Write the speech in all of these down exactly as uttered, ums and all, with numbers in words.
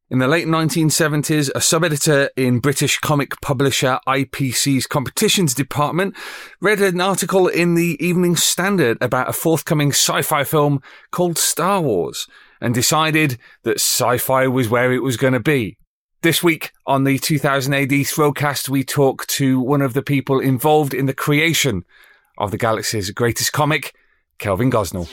In the late nineteen seventies, a sub-editor in British comic publisher I P C's competitions department read an article in the Evening Standard about a forthcoming sci-fi film called Star Wars and decided that sci-fi was where it was going to be. This week on the two thousand A D Throwcast, we talk to one of the people involved in the creation of the galaxy's greatest comic, Kelvin Gosnell.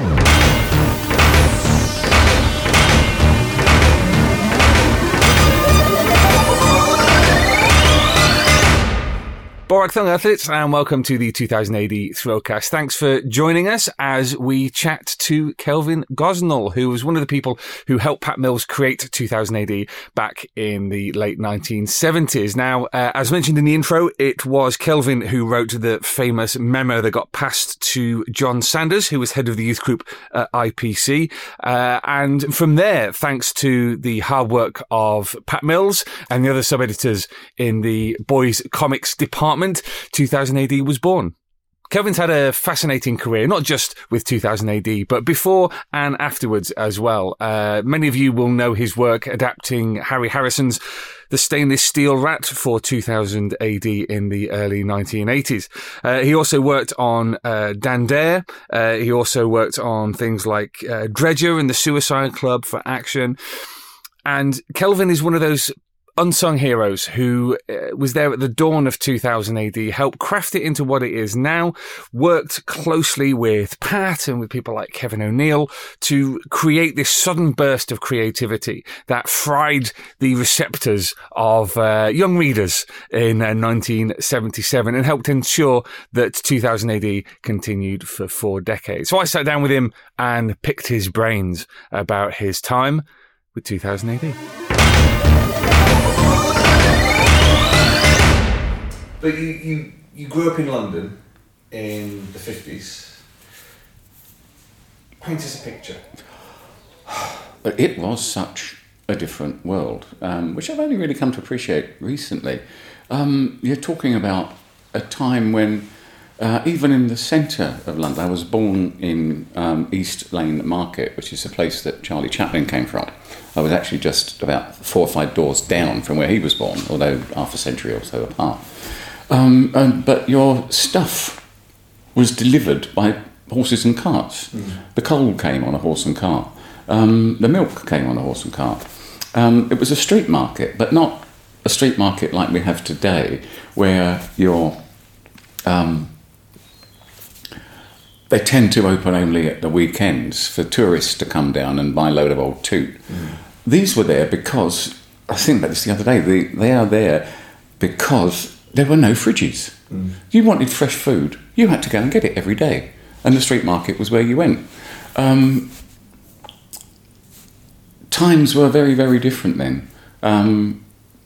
Borak Thung Earthlets, and welcome to the two thousand A D Throwcast. Thanks for joining us as we chat to Kelvin Gosnell, who was one of the people who helped Pat Mills create two thousand A D back in the late nineteen seventies. Now, uh, as mentioned in the intro, it was Kelvin who wrote the famous memo that got passed to John Sanders, who was head of the youth group at I P C. Uh, and from there, thanks to the hard work of Pat Mills and the other sub-editors in the boys' comics department, two thousand A D was born. Kelvin's had a fascinating career, not just with two thousand A D, but before and afterwards as well. Uh, many of you will know his work adapting Harry Harrison's The Stainless Steel Rat for two thousand A D in the early nineteen eighties. Uh, he also worked on uh, Dan Dare. Uh, he also worked on things like uh, Dredger and the Suicide Club for Action. And Kelvin is one of those unsung heroes who uh, was there at the dawn of two thousand A D, helped craft it into what it is now, worked closely with Pat and with people like Kevin O'Neill to create this sudden burst of creativity that fried the receptors of uh, young readers in uh, nineteen seventy-seven and helped ensure that two thousand A D continued for four decades. So I sat down with him and picked his brains about his time with two thousand A D. But you, you, you grew up in London in the fifties. Paint us a picture. But it was such a different world, um, which I've only really come to appreciate recently. Um, you're talking about a time when, uh, even in the centre of London, I was born in um, East Lane Market, which is the place that Charlie Chaplin came from. I was actually just about four or five doors down from where he was born, although half a century or so apart. Um, um, but your stuff was delivered by horses and carts. Mm. The coal came on a horse and cart. Um, the milk came on a horse and cart. Um, it was a street market, but not a street market like we have today, where you're... Um, they tend to open only at the weekends for tourists to come down and buy a load of old toot. Mm. These were there because, I think about this the other day, they, they are there because there were no fridges. Mm. You wanted fresh food, you had to go and get it every day. And the street market was where you went. Um, times were very, very different then. Um,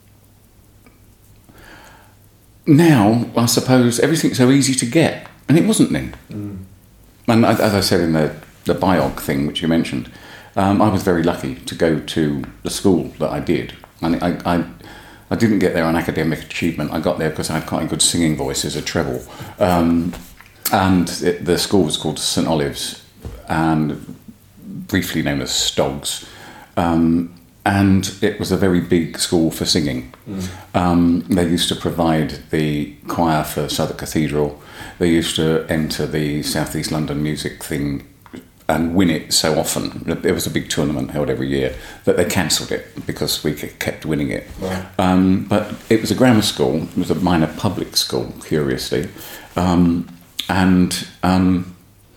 now, I suppose, everything's so easy to get. And it wasn't then. Mm. And as I said in the, the biog thing, which you mentioned, um, I was very lucky to go to the school that I did. And I, I, I didn't get there on academic achievement. I got there because I had quite a good singing voice as a treble. Um, and it, the school was called St Olive's, and briefly known as Stoggs. Um, and it was a very big school for singing. Mm. Um, they used to provide the choir for Southwark Cathedral. They used to enter the South East London music thing and win it so often. There was a big tournament held every year that they cancelled it because we kept winning it. Wow. Um, but it was a grammar school. It was a minor public school, curiously. Um, and um,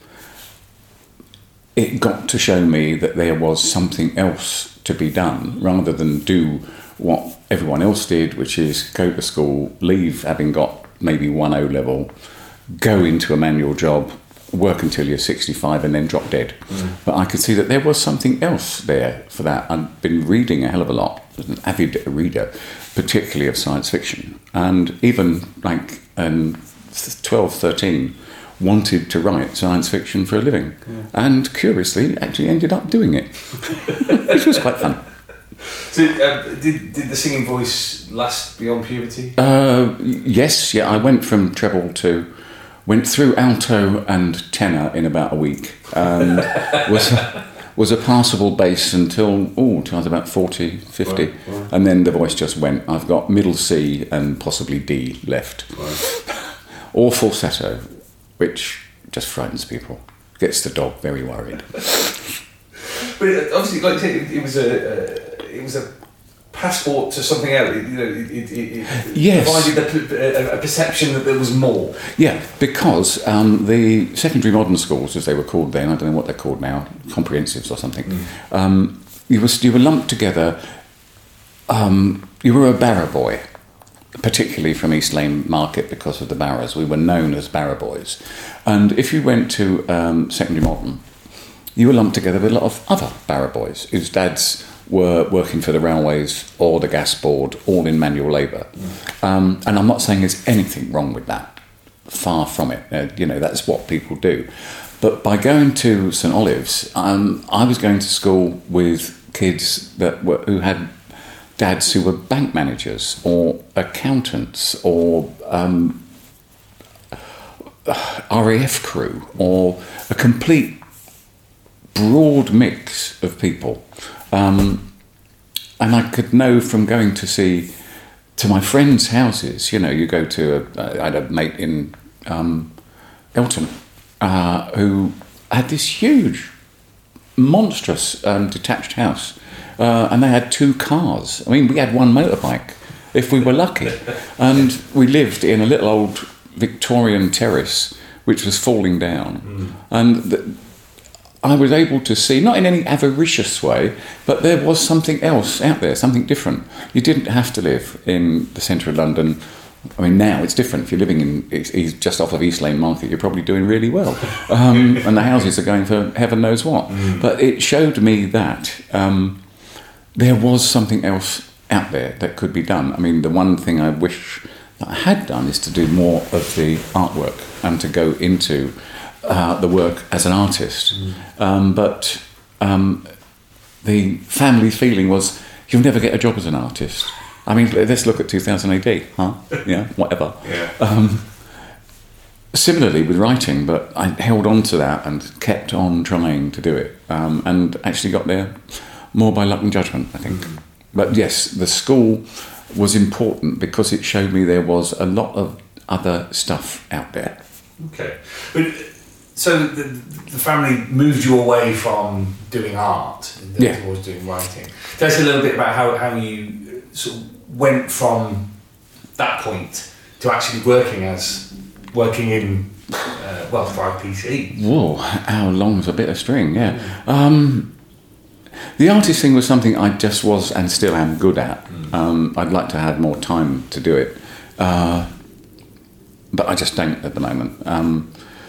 it got to show me that there was something else to be done rather than do what everyone else did, which is go to school, leave having got maybe one O-level, go into a manual job, work until you're sixty-five and then drop dead. Mm. But I could see that there was something else there for that. I've been reading a hell of a lot, as an avid reader, particularly of science fiction. And even like um, twelve, thirteen, wanted to write science fiction for a living. Yeah. And curiously, actually ended up doing it, which was quite fun. So, uh, did did the singing voice last beyond puberty? Uh, yes, yeah. I went from treble to, went through alto and tenor in about a week. And was was a passable bass until, oh, till I was about forty, fifty. Right, right. And then the voice just went, I've got middle C and possibly D left. Right. Or falsetto, which just frightens people. Gets the dog very worried. But obviously, like you said, it, it was a uh, it was a passport to something else. It, you know, it, it, it Yes. provided a, a perception that there was more. Yeah, because um, the secondary modern schools, as they were called then, I don't know what they're called now, comprehensives or something, mm. um, you, were, you were lumped together, um, you were a barra boy, particularly from East Lane Market because of the barras. We were known as barra boys. And if you went to um, secondary modern, you were lumped together with a lot of other barra boys whose dads were working for the railways or the gas board, all in manual labour. Mm. Um, and I'm not saying there's anything wrong with that. Far from it. Uh, you know, that's what people do. But by going to St Olives, um, I was going to school with kids that were who had dads who were bank managers or accountants or um, R A F crew or a complete broad mix of people. Um, and I could know from going to see, to my friends' houses, you know, you go to, a, I had a mate in um, Elton uh, who had this huge, monstrous um, detached house. Uh, and they had two cars. I mean, we had one motorbike, if we were lucky. And we lived in a little old Victorian terrace, which was falling down. Mm. And the, I was able to see, not in any avaricious way, but there was something else out there, something different. You didn't have to live in the centre of London. I mean, now it's different. If you're living in it's just off of East Lane Market, you're probably doing really well. Um, and the houses are going for heaven knows what. Mm. But it showed me that um, there was something else out there that could be done. I mean, the one thing I wish that I had done is to do more of the artwork and to go into uh, the work as an artist. Mm. Um, but um, the family feeling was, you'll never get a job as an artist. I mean, let's look at two thousand A D, huh? Yeah, whatever. Yeah. Um, similarly with writing, but I held on to that and kept on trying to do it, um, and actually got there more by luck and judgment, I think. Mm. But yes, the school was important because it showed me there was a lot of other stuff out there. Okay. But, so the, the family moved you away from doing art and yeah. towards doing writing. Tell us a little bit about how, how you sort of went from that point to actually working as working in uh, well for I P C. Whoa, how long's a bit of string? Yeah. Mm. Um, the artist thing was something I just was and still am good at. Mm. Um, I'd like to have more time to do it, uh, but I just don't at the moment. Um,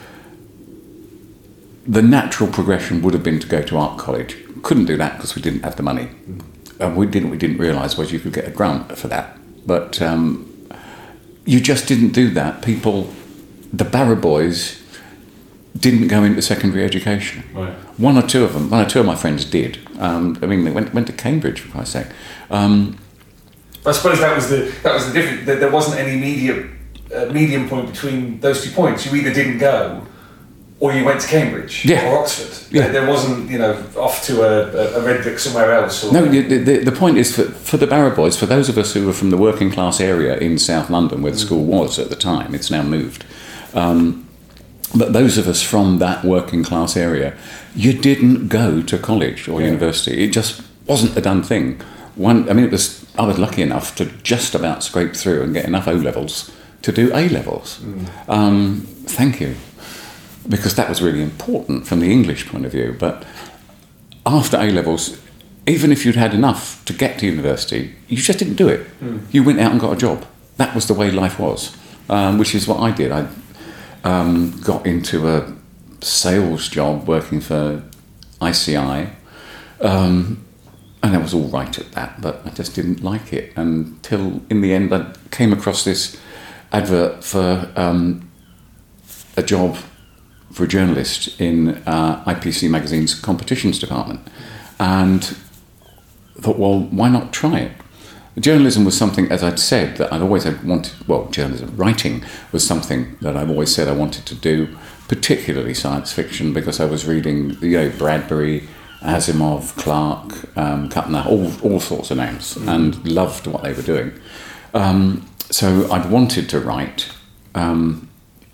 the natural progression would have been to go to art college. Couldn't do that because we didn't have the money. Mm. And we didn't we didn't realise was you could get a grant for that. But um, you just didn't do that. People, the Barra boys, didn't go into secondary education. Right. One or two of them, one or two of my friends did. Um, I mean, they went went to Cambridge, for Christ's sake. Um, I suppose that was the that was the difference. There wasn't any medium uh, medium point between those two points. You either didn't go, or you went to Cambridge yeah. or Oxford. Yeah. There wasn't, you know, off to a, a Red Brick somewhere else. Or no, the, the, the point is, for, for the Barra boys, for those of us who were from the working class area in South London, where the school was at the time, it's now moved, um, but those of us from that working class area, you didn't go to college or yeah. university. It just wasn't a done thing. One, I mean, it was. I was lucky enough to just about scrape through and get enough O-levels to do A-levels. Mm. Um, thank you. Because that was really important from the English point of view. But after A-levels, even if you'd had enough to get to university, you just didn't do it. Mm. You went out and got a job. That was the way life was, um, which is what I did. I um, got into a sales job working for I C I, um, and I was all right at that, but I just didn't like it until, in the end, I came across this advert for um, a job for a journalist in uh, I P C Magazine's competitions department, and I thought, well, why not try it? Journalism was something, as I'd said, that I'd always had wanted, well, journalism, writing was something that I've always said I wanted to do, particularly science fiction, because I was reading, you know, Bradbury Asimov, Clarke, um, Kuttner, all, all sorts of names, mm. and loved what they were doing. Um, so I'd wanted to write. Um,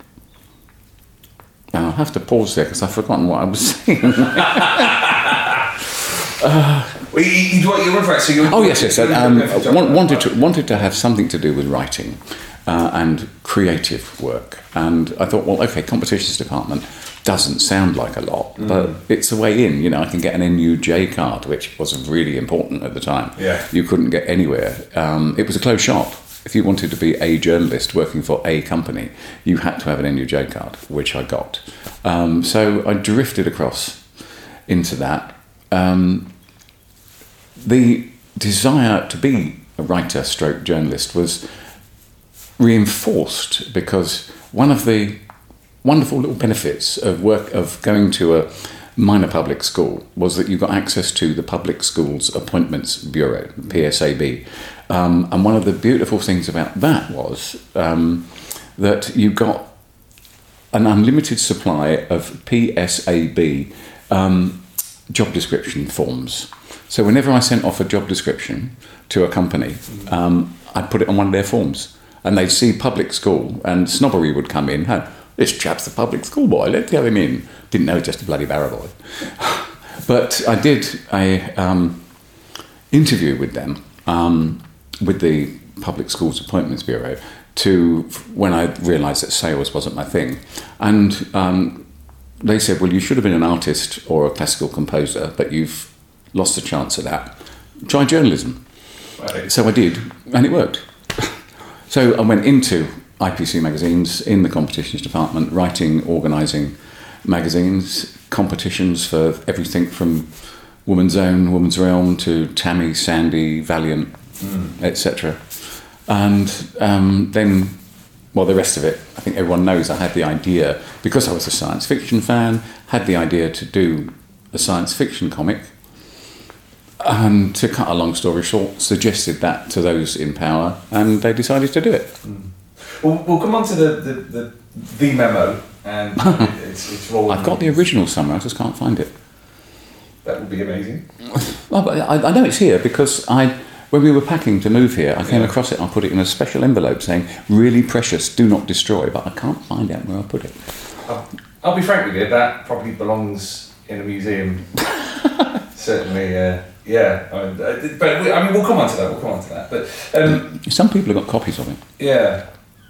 and I'll have to pause there because I've forgotten what I was saying. uh, well, you, you, what you were right, so you oh yes, yes. Um, want, wanted to wanted to have something to do with writing uh, and creative work, and I thought, well, okay, competitions department doesn't sound like a lot, mm. but it's a way in. You know, I can get an N U J card, which was really important at the time. Yeah, you couldn't get anywhere. Um, it was a closed shop. If you wanted to be a journalist working for a company, you had to have an N U J card, which I got. Um, so I drifted across into that. Um, the desire to be a writer stroke journalist was reinforced because one of the wonderful little benefits of work of going to a minor public school was that you got access to the Public Schools Appointments Bureau, P S A B. Um, and one of the beautiful things about that was um, that you got an unlimited supply of P S A B um, job description forms. So whenever I sent off a job description to a company, um, I'd put it on one of their forms. And they'd see public school, and snobbery would come in. Oh, this chap's a public school boy, let's get him in. Didn't know, just a bloody barrow boy. But I did a um, interview with them, um, with the Public Schools Appointments Bureau, to when I realised that sales wasn't my thing. And um, they said, well, you should have been an artist or a classical composer, but you've lost the chance at that. Try journalism. Right. So I did, and it worked. So I went into I P C magazines in the competitions department, writing, organising magazines, competitions for everything from Woman's Own, Woman's Realm to Tammy, Sandy, Valiant, mm. et cetera. And um, then, well, the rest of it, I think everyone knows I had the idea, because I was a science fiction fan, had the idea to do a science fiction comic. And to cut a long story short, suggested that to those in power, and they decided to do it. Mm. We'll, we'll come on to the, the, the, the memo, and it's, it's rolling. I've got the original somewhere, I just can't find it. That would be amazing. Well, but I, I know it's here because I, when we were packing to move here, I came yeah. across it and I put it in a special envelope saying, really precious, do not destroy, but I can't find out where I put it. I'll, I'll be frank with you, that probably belongs in a museum. Certainly, uh, yeah. I mean, but we, I mean, we'll come on to that. We'll come on to that. But um, some people have got copies of it. Yeah.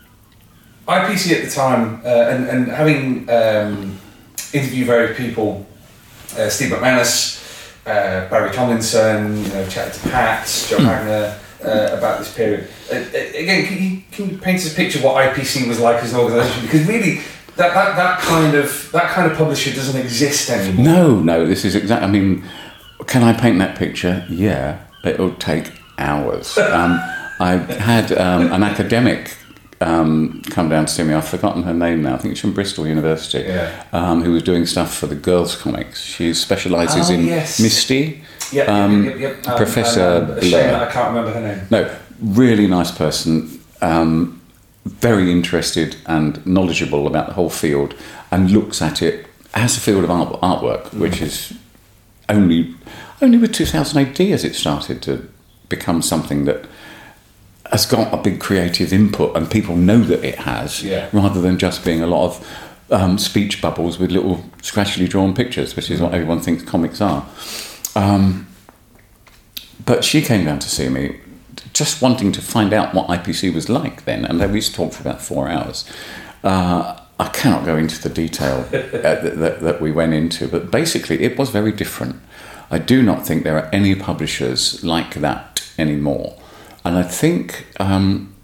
I P C at the time, uh, and and having um, interviewed various people, uh, Steve McManus, uh, Barry Tomlinson, you know, chatted to Pat, Joe Wagner uh, about this period. Uh, again, can you can you paint us a picture of what I P C was like as an organisation? Because really, that, that that kind of that kind of publisher doesn't exist anymore. No, no. This is exactly. I mean. Can I paint that picture? Yeah, it'll take hours. Um, I had um, an academic um, come down to see me. I've forgotten her name now. I think it's from Bristol University. Yeah. Um, who was doing stuff for the girls' comics. She specialises oh, in yes. Misty. Yep, um, yep, yep, yep. Professor um, um, a shame that I can't remember her name. No, really nice person. Um, very interested and knowledgeable about the whole field, and looks at it as a field of art, artwork, mm. which is. Only, only with two thousand A D has it started to become something that has got a big creative input, and people know that it has, yeah. rather than just being a lot of um, speech bubbles with little scratchily drawn pictures, which is what everyone thinks comics are. Um, but she came down to see me, just wanting to find out what I P C was like then, and we used to talk for about four hours. Uh, I cannot go into the detail uh, that, that, that we went into, but basically it was very different. I do not think there are any publishers like that anymore. And I think um,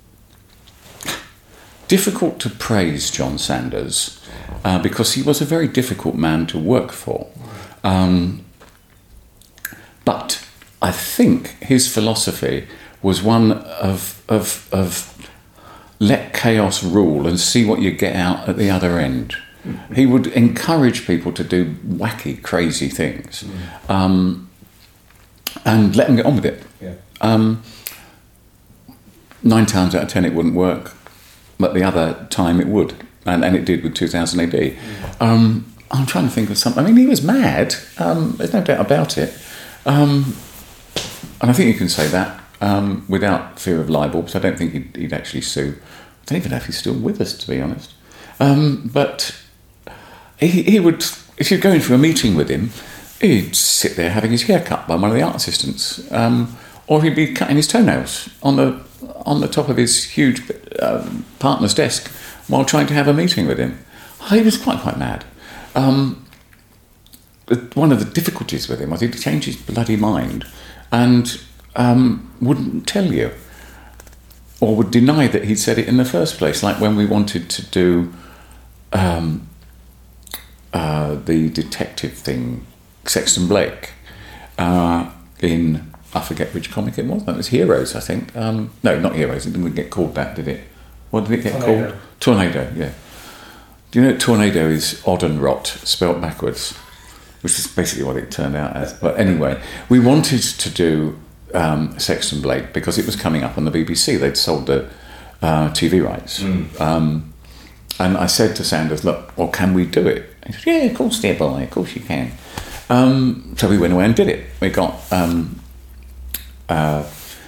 difficult to praise John Sanders uh, because he was a very difficult man to work for. Um, but I think his philosophy was one of of of let chaos rule and see what you get out at the other end. Mm-hmm. He would encourage people to do wacky, crazy things, mm. um, and let them get on with it. Yeah. Um, nine times out of ten it wouldn't work, but the other time it would, and, and it did with two thousand A D. Mm. Um, I'm trying to think of something. I mean, he was mad. Um, there's no doubt about it. Um, and I think you can say that um, without fear of libel, because I don't think he'd, he'd actually sue. I don't even know if he's still with us, to be honest. Um, but he, he would, if you're going for a meeting with him, he'd sit there having his hair cut by one of the art assistants, um, or he'd be cutting his toenails on the on the top of his huge um, partner's desk while trying to have a meeting with him. He was quite, quite mad. Um, one of the difficulties with him was he'd change his bloody mind and um, wouldn't tell you, or would deny that he'd said it in the first place. Like when we wanted to do um, uh, the detective thing, Sexton Blake, uh, in, I forget which comic it was, it was Heroes, I think. Um, no, not Heroes, it didn't get called that, did it? What did it get Tornado. called? Tornado, yeah. Do you know Tornado is odd and rot, spelt backwards, which is basically what it turned out as. But anyway, we wanted to do um, Sexton Blake because it was coming up on the B B C. They'd sold the uh, T V rights. Mm. Um, and I said to Sanders, look, well, can we do it? He said, yeah, of course, dear boy, of course you can. Um, so we went away and did it. We got um, uh,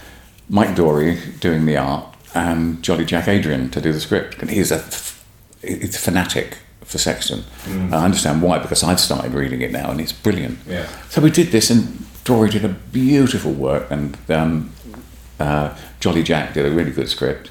Mike Dory doing the art and Jolly Jack Adrian to do the script. And he's a It's a fanatic for Sexton. Mm. I understand why, because I've started reading it now and it's brilliant. Yeah. So we did this and Dory did a beautiful work and um, uh, Jolly Jack did a really good script.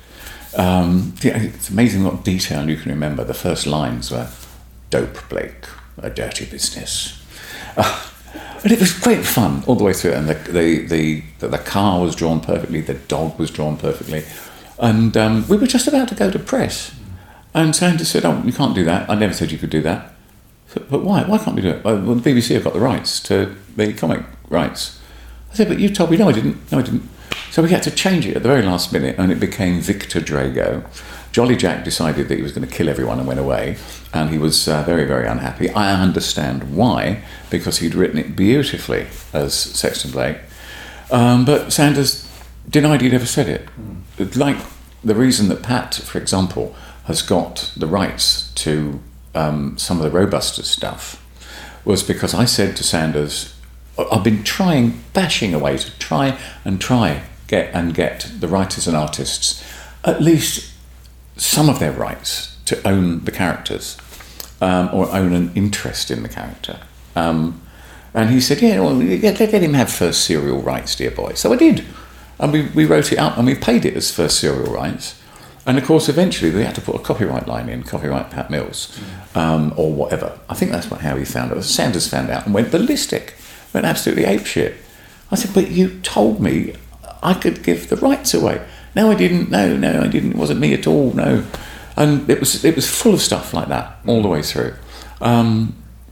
Um, yeah, it's amazing what detail you can remember. The first lines were, dope Blake, a dirty business. Uh, and it was great fun all the way through, and the the, the, the, the car was drawn perfectly, the dog was drawn perfectly. And um, we were just about to go to press. And Sanders said, oh, you can't do that. I never said you could do that. Said, but why? Why can't we do it? Well, the B B C have got the rights to the comic rights. I said, but you told me, no, I didn't. No, I didn't. So we had to change it at the very last minute, and it became Victor Drago. Jolly Jack decided that he was going to kill everyone and went away, and he was uh, very, very unhappy. I understand why, because he'd written it beautifully as Sexton Blake. Um, but Sanders denied he'd ever said it. Mm. Like the reason that Pat, for example, has got the rights to um, some of the Robusters stuff was because I said to Sanders, I've been trying, bashing away to try and try get and get the writers and artists at least some of their rights to own the characters um, or own an interest in the character. Um, and he said, yeah, well, let, let him have first serial rights, dear boy. So I did. And we, we wrote it up and we paid it as first serial rights. And of course, eventually they had to put a copyright line in, copyright Pat Mills, um, or whatever. I think that's what, how he found it. Sanders found out and went ballistic, went absolutely apeshit. I said, but you told me I could give the rights away. No, I didn't. No, no, I didn't. It wasn't me at all. No, and it was it was full of stuff like that all the way through. Um,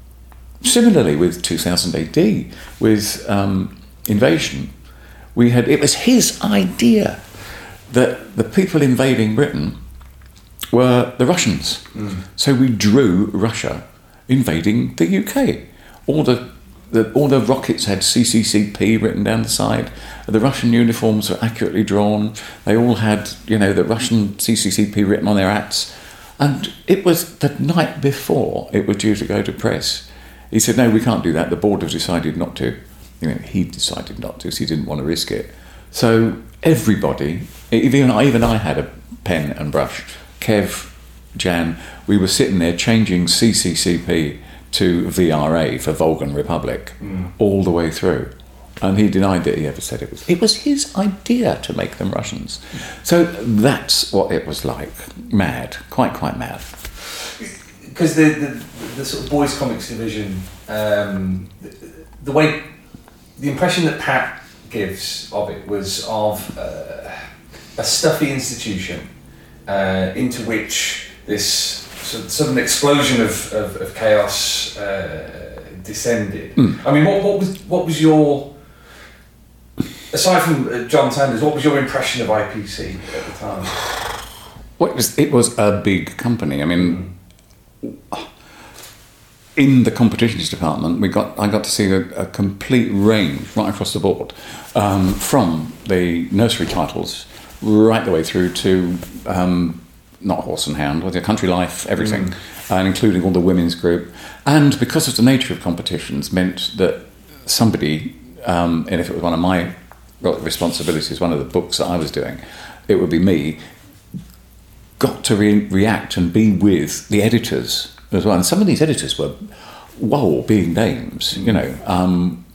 similarly, with two thousand A D, with um, Invasion, we had it was his idea that the people invading Britain were the Russians. Mm. So we drew Russia invading the U K. All the, the all the rockets had C C C P written down the side. The Russian uniforms were accurately drawn. They all had, you know, the Russian C C C P written on their hats. And it was the night before it was due to go to press. He said, no, we can't do that. The board have decided not to. You know, he decided not to, so he didn't want to risk it. So everybody, even I, even I had a pen and brush. Kev, Jan, we were sitting there changing C C C P to V R A for Volgan Republic mm. all the way through. And he denied that he ever said it was. It was his idea to make them Russians. So that's what it was like. Mad. Quite, quite mad. Because the, the, the sort of boys' comics division, um, the, the way, the impression that Pat gives of it was of uh, a stuffy institution uh, into which this sort of sudden explosion of, of, of chaos uh, descended. Mm. I mean, what, what was what was your, aside from uh, John Sanders, what was your impression of I P C at the time? Well, it was, it was a big company. I mean, mm. in the competitions department, we got I got to see a, a complete range right across the board, um, from the nursery titles right the way through to um, not Horse and Hound, was it Country Life, everything, mm. and including all the women's group. And because of the nature of competitions, meant that somebody, um, and if it was one of my responsibilities, one of the books that I was doing, it would be me, got to re- react and be with the editors as well. And some of these editors were, whoa, big names, you know. Um,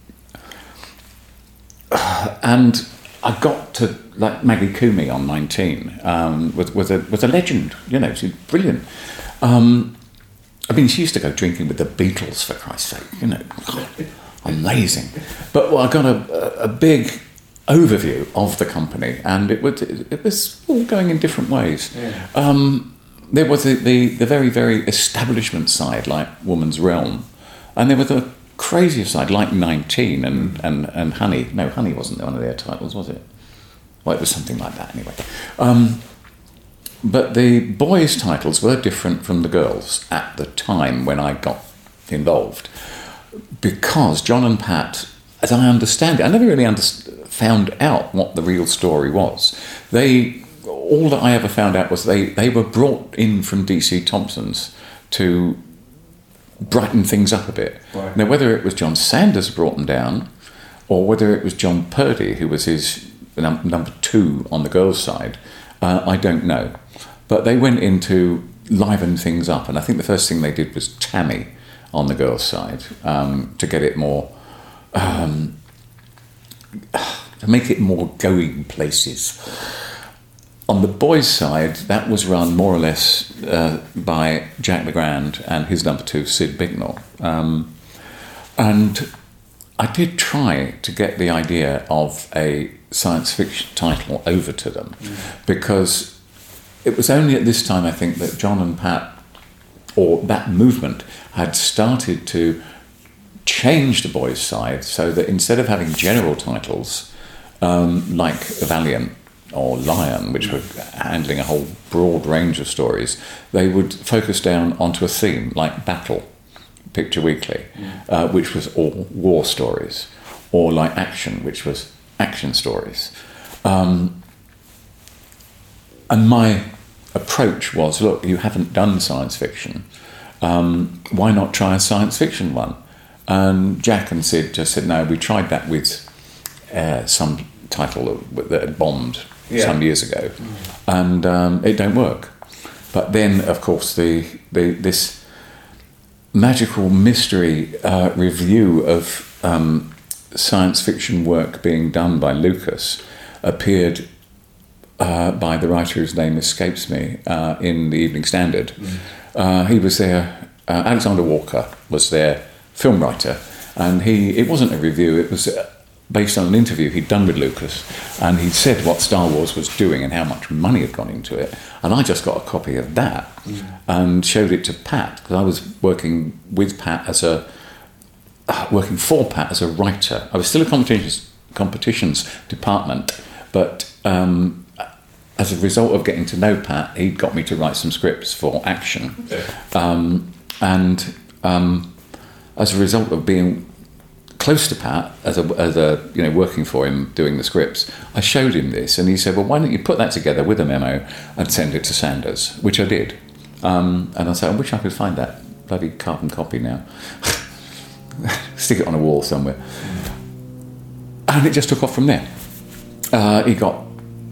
and I got to, like Maggie Coomey on nineteen, um, was, was, a, was a legend, you know, she's brilliant. Um, I mean, she used to go drinking with the Beatles, for Christ's sake, you know. Amazing. But well, I got a, a big overview of the company, and it was, it was all going in different ways. Yeah. Um, there was the, the, the very, very establishment side, like Woman's Realm, and there was the crazier side, like nineteen and, mm. and, and Honey. No, Honey wasn't one of their titles, was it? Well, it was something like that anyway. Um, but the boys' titles were different from the girls' at the time when I got involved, because John and Pat, as I understand it, I never really understood, found out what the real story was. They, all that I ever found out was they, they were brought in from D C Thompson's to brighten things up a bit. Right. Now, whether it was John Sanders brought them down, or whether it was John Purdy, who was his num- number two on the girls' side, uh, I don't know. But they went in to liven things up, and I think the first thing they did was Tammy on the girls' side, um, to get it more, um, to make it more going places. On the boys' side, that was run more or less uh, by Jack LeGrand and his number two, Sid Bicknell. Um, and I did try to get the idea of a science fiction title over to them, mm. because it was only at this time, I think, that John and Pat, or that movement, had started to change the boys' side so that instead of having general titles um, like Valiant or Lion, which were handling a whole broad range of stories, they would focus down onto a theme like Battle, Picture Weekly, mm. uh, which was all war stories, or like Action, which was action stories. Um, and my approach was, look, you haven't done science fiction. Um, why not try a science fiction one? And Jack and Sid just said, no, we tried that with uh, some title that had bombed yeah. some years ago, mm. and um, it don't work. But then, of course, the, the this magical mystery uh, review of um, science fiction work being done by Lucas appeared uh, by the writer whose name escapes me uh, in the Evening Standard. Mm. Uh, he was there, uh, Alexander Walker was their film writer, and he it wasn't a review, it was based on an interview he'd done with Lucas, and he'd said what Star Wars was doing and how much money had gone into it, and I just got a copy of that mm. and showed it to Pat, because I was working with Pat as a uh, working for Pat as a writer. I was still a competitions, competitions department, but um, as a result of getting to know Pat, he'd got me to write some scripts for Action. Okay. Um, and um, as a result of being close to Pat, as a, as a you know, working for him, doing the scripts, I showed him this, and he said, well, why don't you put that together with a memo and send it to Sanders, which I did. Um, and I said, I wish I could find that bloody carbon copy now. Stick it on a wall somewhere. And it just took off from there. Uh, he got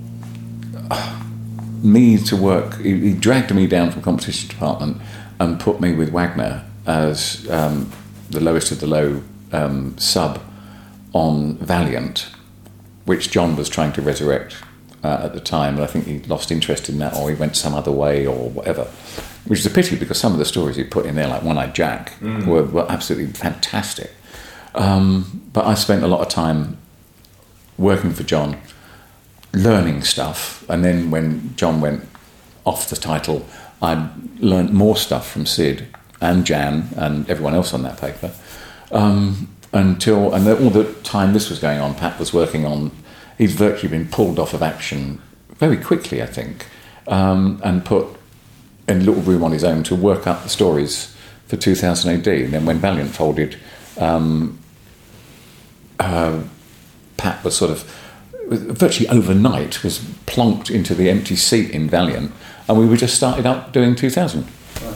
me to work, he, he dragged me down from competition department and put me with Wagner as um, the lowest of the low um, sub on Valiant, which John was trying to resurrect uh, at the time, and I think he lost interest in that, or he went some other way or whatever, which is a pity, because some of the stories he put in there, like One-Eyed Jack, mm. were, were absolutely fantastic. Um, but I spent a lot of time working for John, learning stuff, and then when John went off the title, I learnt more stuff from Sid and Jan and everyone else on that paper. Um, until, and all the time this was going on, Pat was working on, he'd virtually been pulled off of Action very quickly, I think, um, and put in a little room on his own to work up the stories for two thousand A D. And then when Valiant folded, um, uh, Pat was sort of virtually overnight, was plonked into the empty seat in Valiant, and we were just started up doing two thousand. Right.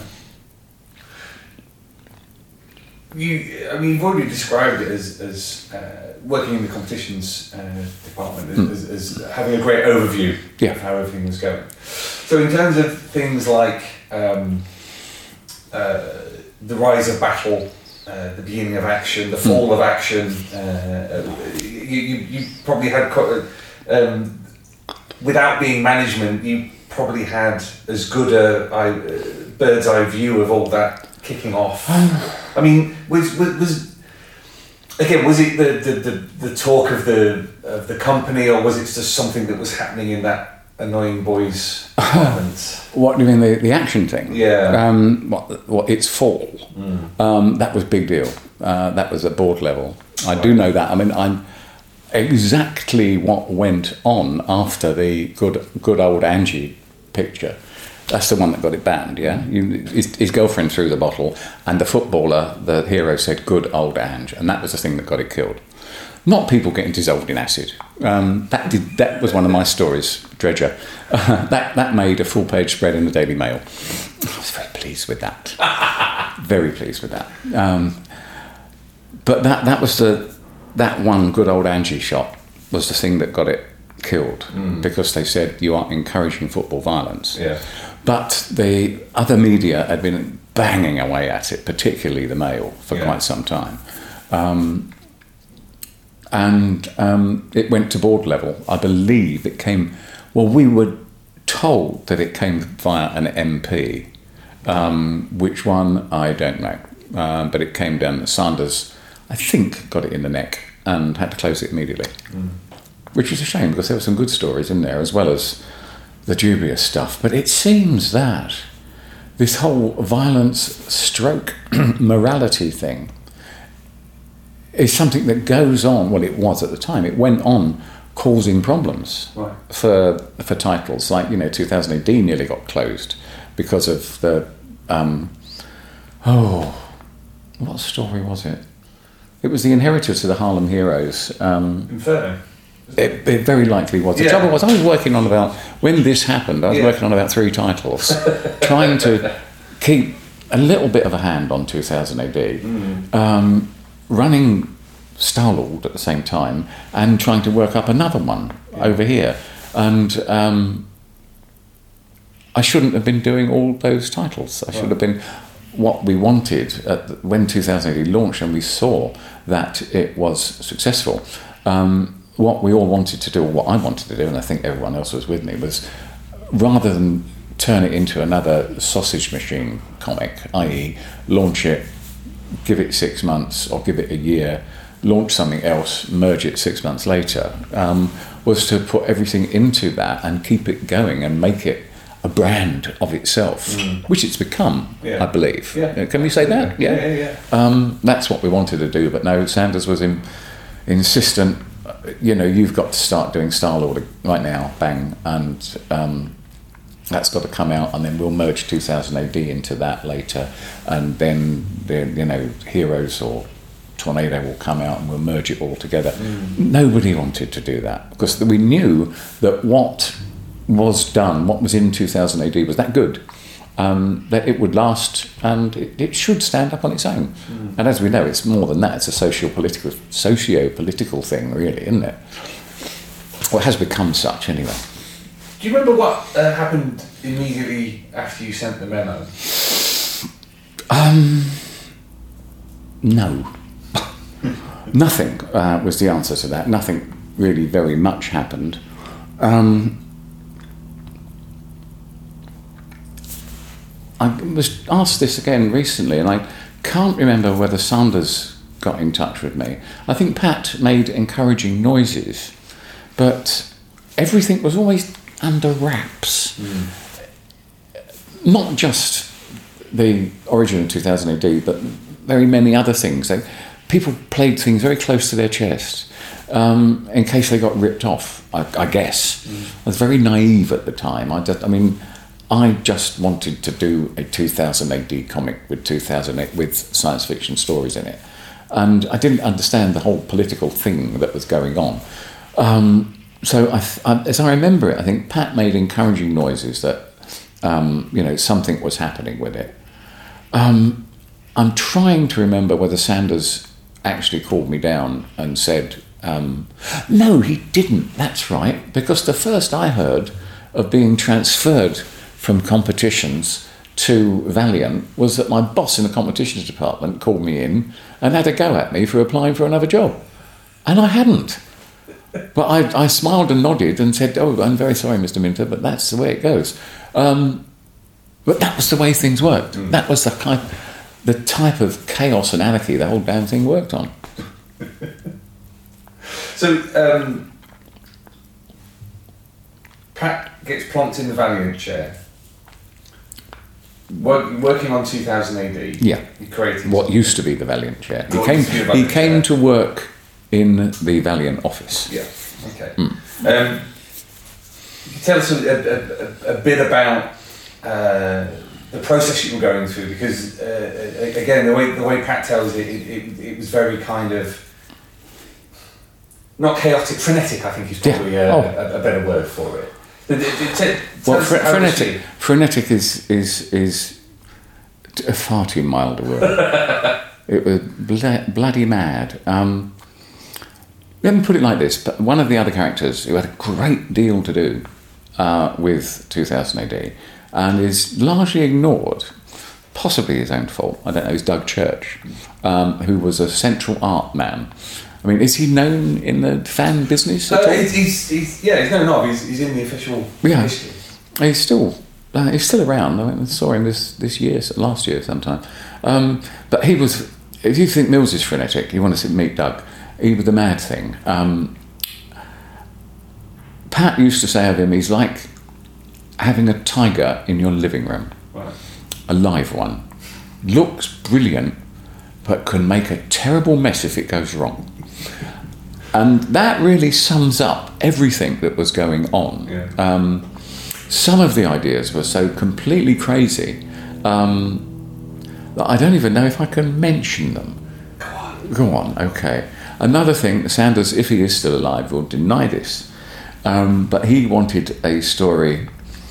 You, I mean, you've already described it as, as uh, working in the competitions uh, department as, mm. as, as having a great overview yeah. of how everything was going. So in terms of things like um, uh, the rise of battle, uh, the beginning of action, the fall mm. of action, uh, you, you, you probably had, um, without being management, you probably had as good a, a bird's eye view of all that kicking off. I mean, was, was was again, was it the, the, the, the talk of the of the company, or was it just something that was happening in that annoying boys' department? What do you mean, the, the action thing? Yeah. Um, what, what its fall? Mm. Um, that was a big deal. Uh, that was at board level. I right. do know that. I mean, I'm exactly what went on after the good good old Angie picture. That's the one that got it banned, yeah? You, his, his girlfriend threw the bottle, and the footballer, the hero, said, "Good old Ange," and that was the thing that got it killed. Not people getting dissolved in acid. Um, that did, that was one of my stories, Dredger. Uh, that, that made a full-page spread in the Daily Mail. I was very pleased with that. Very pleased with that. Um, but that, that was the... That one good old Angie shot was the thing that got it killed, mm. because they said you are encouraging football violence. Yeah. But the other media had been banging away at it, particularly the Mail, for yeah. quite some time. Um, and um, it went to board level. I believe it came... Well, we were told that it came via an M P. Um, which one, I don't know. Um, but it came down... Sanders, I think, got it in the neck and had to close it immediately. Mm. Which is a shame, because there were some good stories in there, as well as the dubious stuff. But it seems that this whole violence stroke morality thing is something that goes on. Well, it was at the time. It went on causing problems right. for for titles. Like, you know, two thousand A D nearly got closed because of the... Um, oh, what story was it? It was the inheritor to the Harlem Heroes. Um, Inferno. It, it very likely was. The yeah. trouble was, I was working on about, when this happened, I was yeah. working on about three titles, trying to keep a little bit of a hand on two thousand A D, mm. um, running Star-Lord at the same time, and trying to work up another one yeah. over here. And um, I shouldn't have been doing all those titles. I should right. have been... What we wanted at the, when two thousand A D launched, and we saw that it was successful, um, what we all wanted to do, or what I wanted to do, and I think everyone else was with me, was rather than turn it into another sausage machine comic, that is launch it, give it six months or give it a year, launch something else, merge it six months later, um, was to put everything into that and keep it going and make it a brand of itself, mm. which it's become, yeah. I believe. Yeah. Can we say that? Yeah, yeah, yeah. Um, that's what we wanted to do, but no, Sanders was in, insistent, you know, you've got to start doing Star-Lord right now, bang, and um, that's got to come out, and then we'll merge two thousand A D into that later, and then, the, you know, Heroes or Tornado will come out and we'll merge it all together. Mm. Nobody wanted to do that, because we knew that what was done, what was in two thousand A D was that good, um, that it would last, and it, it should stand up on its own. Mm. And as we know, it's more than that. It's a socio-political, socio-political thing, really, isn't it? Well, it has become such, anyway. Do you remember what uh, happened immediately after you sent the memo? Um, no. Nothing uh, was the answer to that. Nothing really very much happened. Um, I was asked this again recently, and I can't remember whether Sanders got in touch with me. I think Pat made encouraging noises, but everything was always under wraps. Mm. Not just the origin of two thousand A D, but very many other things. They, people played things very close to their chest um, in case they got ripped off, I, I guess. Mm. I was very naive at the time. I, just, I mean... I just wanted to do a two thousand A D comic with two thousand with science fiction stories in it, and I didn't understand the whole political thing that was going on. Um, so I, I, as I remember it, I think Pat made encouraging noises that um, you know something was happening with it. Um, I'm trying to remember whether Sanders actually called me down and said, um, no, he didn't, that's right, because the first I heard of being transferred from competitions to Valiant was that my boss in the competitions department called me in and had a go at me for applying for another job. And I hadn't. But I, I smiled and nodded and said, oh, I'm very sorry, Mister Minter, but that's the way it goes. Um, but that was the way things worked. Mm. That was the kind, the type of chaos and anarchy the whole damn thing worked on. So, um, Pat gets plonked in the Valiant chair. Work, working on two thousand A D. Yeah. He created what used to be the Valiant chair. He what came. Valiant He came chair. to work in the Valiant office. Yeah. Okay. Mm. Um, you can tell us a, a, a, a bit about uh, the process you were going through, because uh, again, the way the way Pat tells it, it, it, it was very kind of not chaotic, frenetic. I think is probably Yeah. a, Oh. a, a better word for it. But it, it, it, Well, us fre- how frenetic. she- Frenetic is is is a far too mild a word. It was bla- bloody mad. Um, let me put it like this: but one of the other characters who had a great deal to do uh, with two thousand A D and is largely ignored, possibly his own fault, I don't know, is Doug Church, um, who was a central art man. I mean, is he known in the fan business at Uh, all? he's, he's, he's, yeah, he's no knob. He's, he's in the official Yeah. history. He's still uh, he's still around. I went and saw him this, this year, last year sometime. Um, but he was, if you think Mills is frenetic, you want to meet Doug, he was the mad thing. Um, Pat used to say of him, he's like having a tiger in your living room, Right. a live one. Looks brilliant, but can make a terrible mess if it goes wrong. And that really sums up everything that was going on. Yeah. Um, some of the ideas were so completely crazy um, that I don't even know if I can mention them. Go on. Go on, okay. Another thing, Sanders, if he is still alive, will deny this, um, but he wanted a story.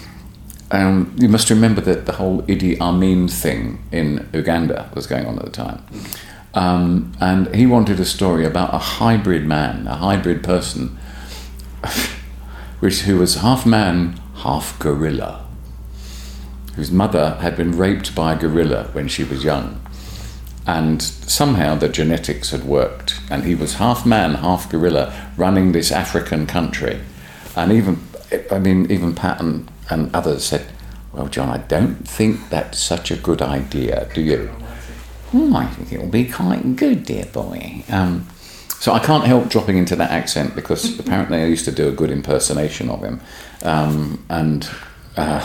Um, you must remember that the whole Idi Amin thing in Uganda was going on at the time. Um, and he wanted a story about a hybrid man, a hybrid person, which who was half man, half gorilla, whose mother had been raped by a gorilla when she was young. And somehow the genetics had worked, and he was half man, half gorilla, running this African country. And even, I mean, even Pat and, and others said, well, John, I don't think that's such a good idea, do you? Oh, I think it'll be quite good, dear boy. Um, so I can't help dropping into that accent because apparently I used to do a good impersonation of him. Um, and uh,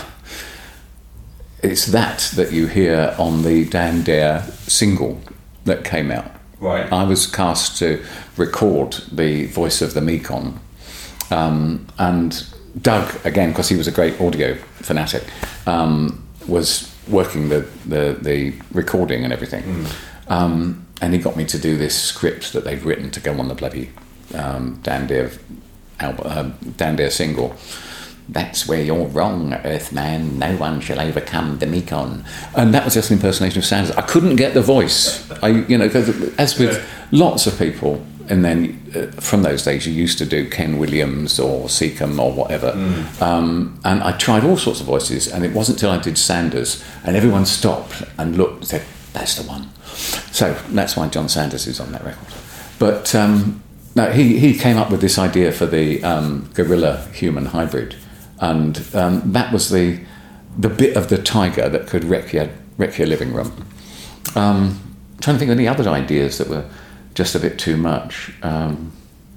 it's that that you hear on the Dan Dare single that came out. Right. I was cast to record the voice of the Mekong. Um, and Doug, again, because he was a great audio fanatic, um, was working the, the, the recording and everything. Mm. Um, and he got me to do this script that they'd written to go on the bloody um, Dan Dare album, uh, Dan Dare single. That's where you're wrong, Earthman. No one shall overcome the Mekong. And that was just an impersonation of Sanders. I couldn't get the voice. I, you know, 'cause as with lots of people, and then uh, from those days you used to do Ken Williams or Seacombe or whatever. Mm. Um, and I tried all sorts of voices, and it wasn't until I did Sanders, and everyone stopped and looked and said, that's the one. So that's why John Sanders is on that record. But um, no, he, he came up with this idea for the um, gorilla-human hybrid. And um, that was the the bit of the tiger that could wreck your, wreck your living room. Um, I'm trying to think of any other ideas that were just a bit too much. Um,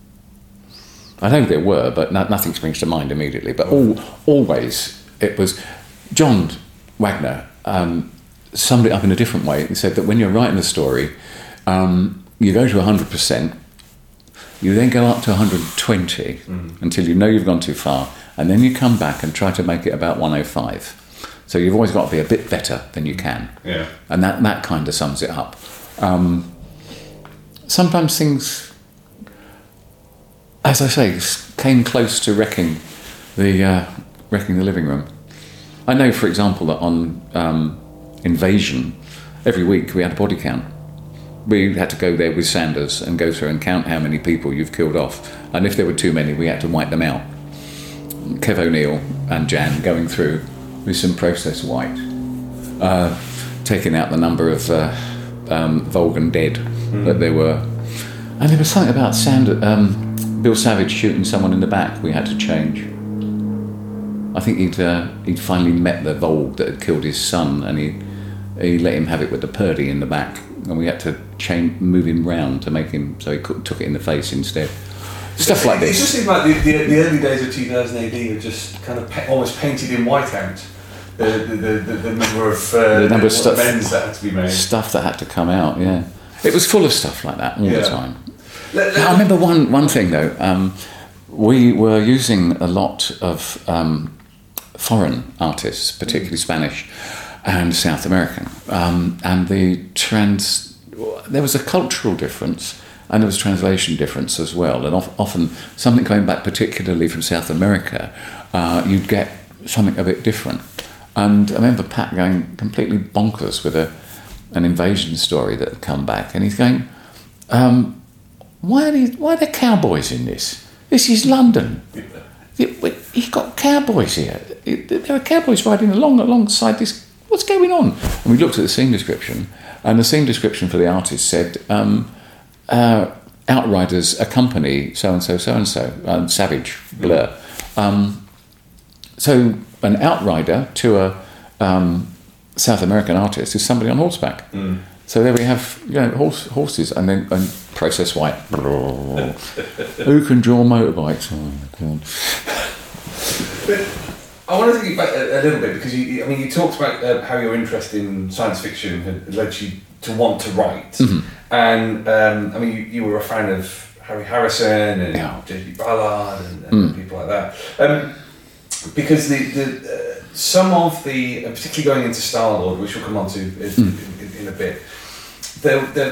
I know there were, but no, nothing springs to mind immediately. But all, always it was John Wagner um, summed it up in a different way. He said that when you're writing a story, um, you go to one hundred percent, you then go up to one hundred twenty mm. until you know you've gone too far, and then you come back and try to make it about one oh five. So you've always got to be a bit better than you can. Yeah. And that, that kind of sums it up. Um, sometimes things... as I say, s- came close to wrecking the uh, wrecking the living room. I know, for example, that on um, Invasion, every week we had a body count. We had to go there with Sanders and go through and count how many people you've killed off. And if there were too many, we had to wipe them out. Kev O'Neill and Jan going through with some process white, uh, taking out the number of uh, um, Volgan dead mm. that there were. And there was something about Sanders, um, Bill Savage shooting someone in the back we had to change. I think he'd uh, he'd finally met the Volg that had killed his son, and he he let him have it with the Purdy in the back, and we had to change, move him round to make him so he could, took it in the face instead. Stuff like this. It just seems like the, the, the early days of two thousand A D are just kind of pa- almost painted in whiteout. The the, the, the, the number of uh, the number of stuff, amends that had to be made. Stuff that had to come out. Yeah, it was full of stuff like that all yeah. the time. Let, let, I remember one one thing though. Um, we were using a lot of um, foreign artists, particularly Spanish and South American, um, and the trans. There was a cultural difference. And there was translation difference as well. And of, often something coming back particularly from South America, uh, you'd get something a bit different. And I remember Pat going completely bonkers with a an invasion story that had come back. And he's going, um, why, are these, why are there cowboys in this? This is London. You've got cowboys here. There are cowboys riding along alongside this. What's going on? And we looked at the scene description. And the scene description for the artist said... Um, Uh, outriders accompany so-and-so, so-and-so, um, Savage, Blur. Um, so an outrider to a um, South American artist is somebody on horseback. Mm. So there we have, you know, horse, horses and then and process white. Who can draw motorbikes? Oh my God. I want to take you back a, a little bit because you, I mean, you talked about uh, how your interest in science fiction had led you to want to write, mm-hmm. and um, I mean, you, you were a fan of Harry Harrison and yeah. J G Ballard and, and mm. people like that, um, because the, the uh, some of the, uh, particularly going into Star-Lord, which we'll come on to in, mm. in, in a bit, the, the,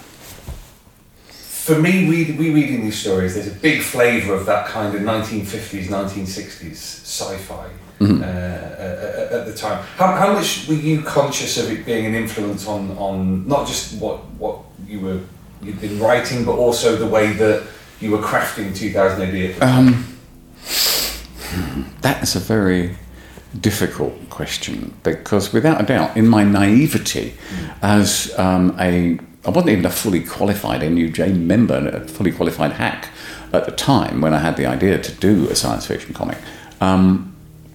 for me, read, rereading these stories, there's a big flavour of that kind of nineteen fifties, nineteen sixties sci-fi. Mm-hmm. Uh, uh, at the time, how, how much were you conscious of it being an influence on, on not just what what you were you'd been writing, but also the way that you were crafting two thousand A D? Um, that's a very difficult question because, without a doubt, in my naivety, mm. as um, a I wasn't even a fully qualified N U J member, a fully qualified hack at the time when I had the idea to do a science fiction comic. Um,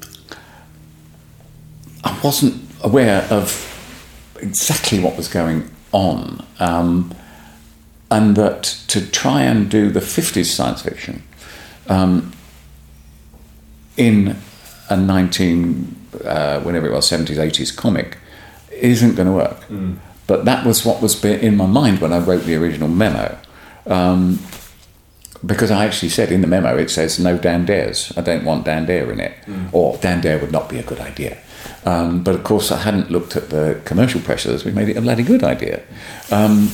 I wasn't aware of exactly what was going on, um, and that to try and do the fifties science fiction um, in a nineteen, uh, whenever it was, seventies, eighties comic isn't going to work. Mm. But that was what was in my mind when I wrote the original memo. Um, Because I actually said in the memo, it says no Dan Dares. I don't want Dan Dare in it. Mm. Or Dan Dare would not be a good idea. Um, but of course, I hadn't looked at the commercial pressures, which made it a bloody good idea. Um,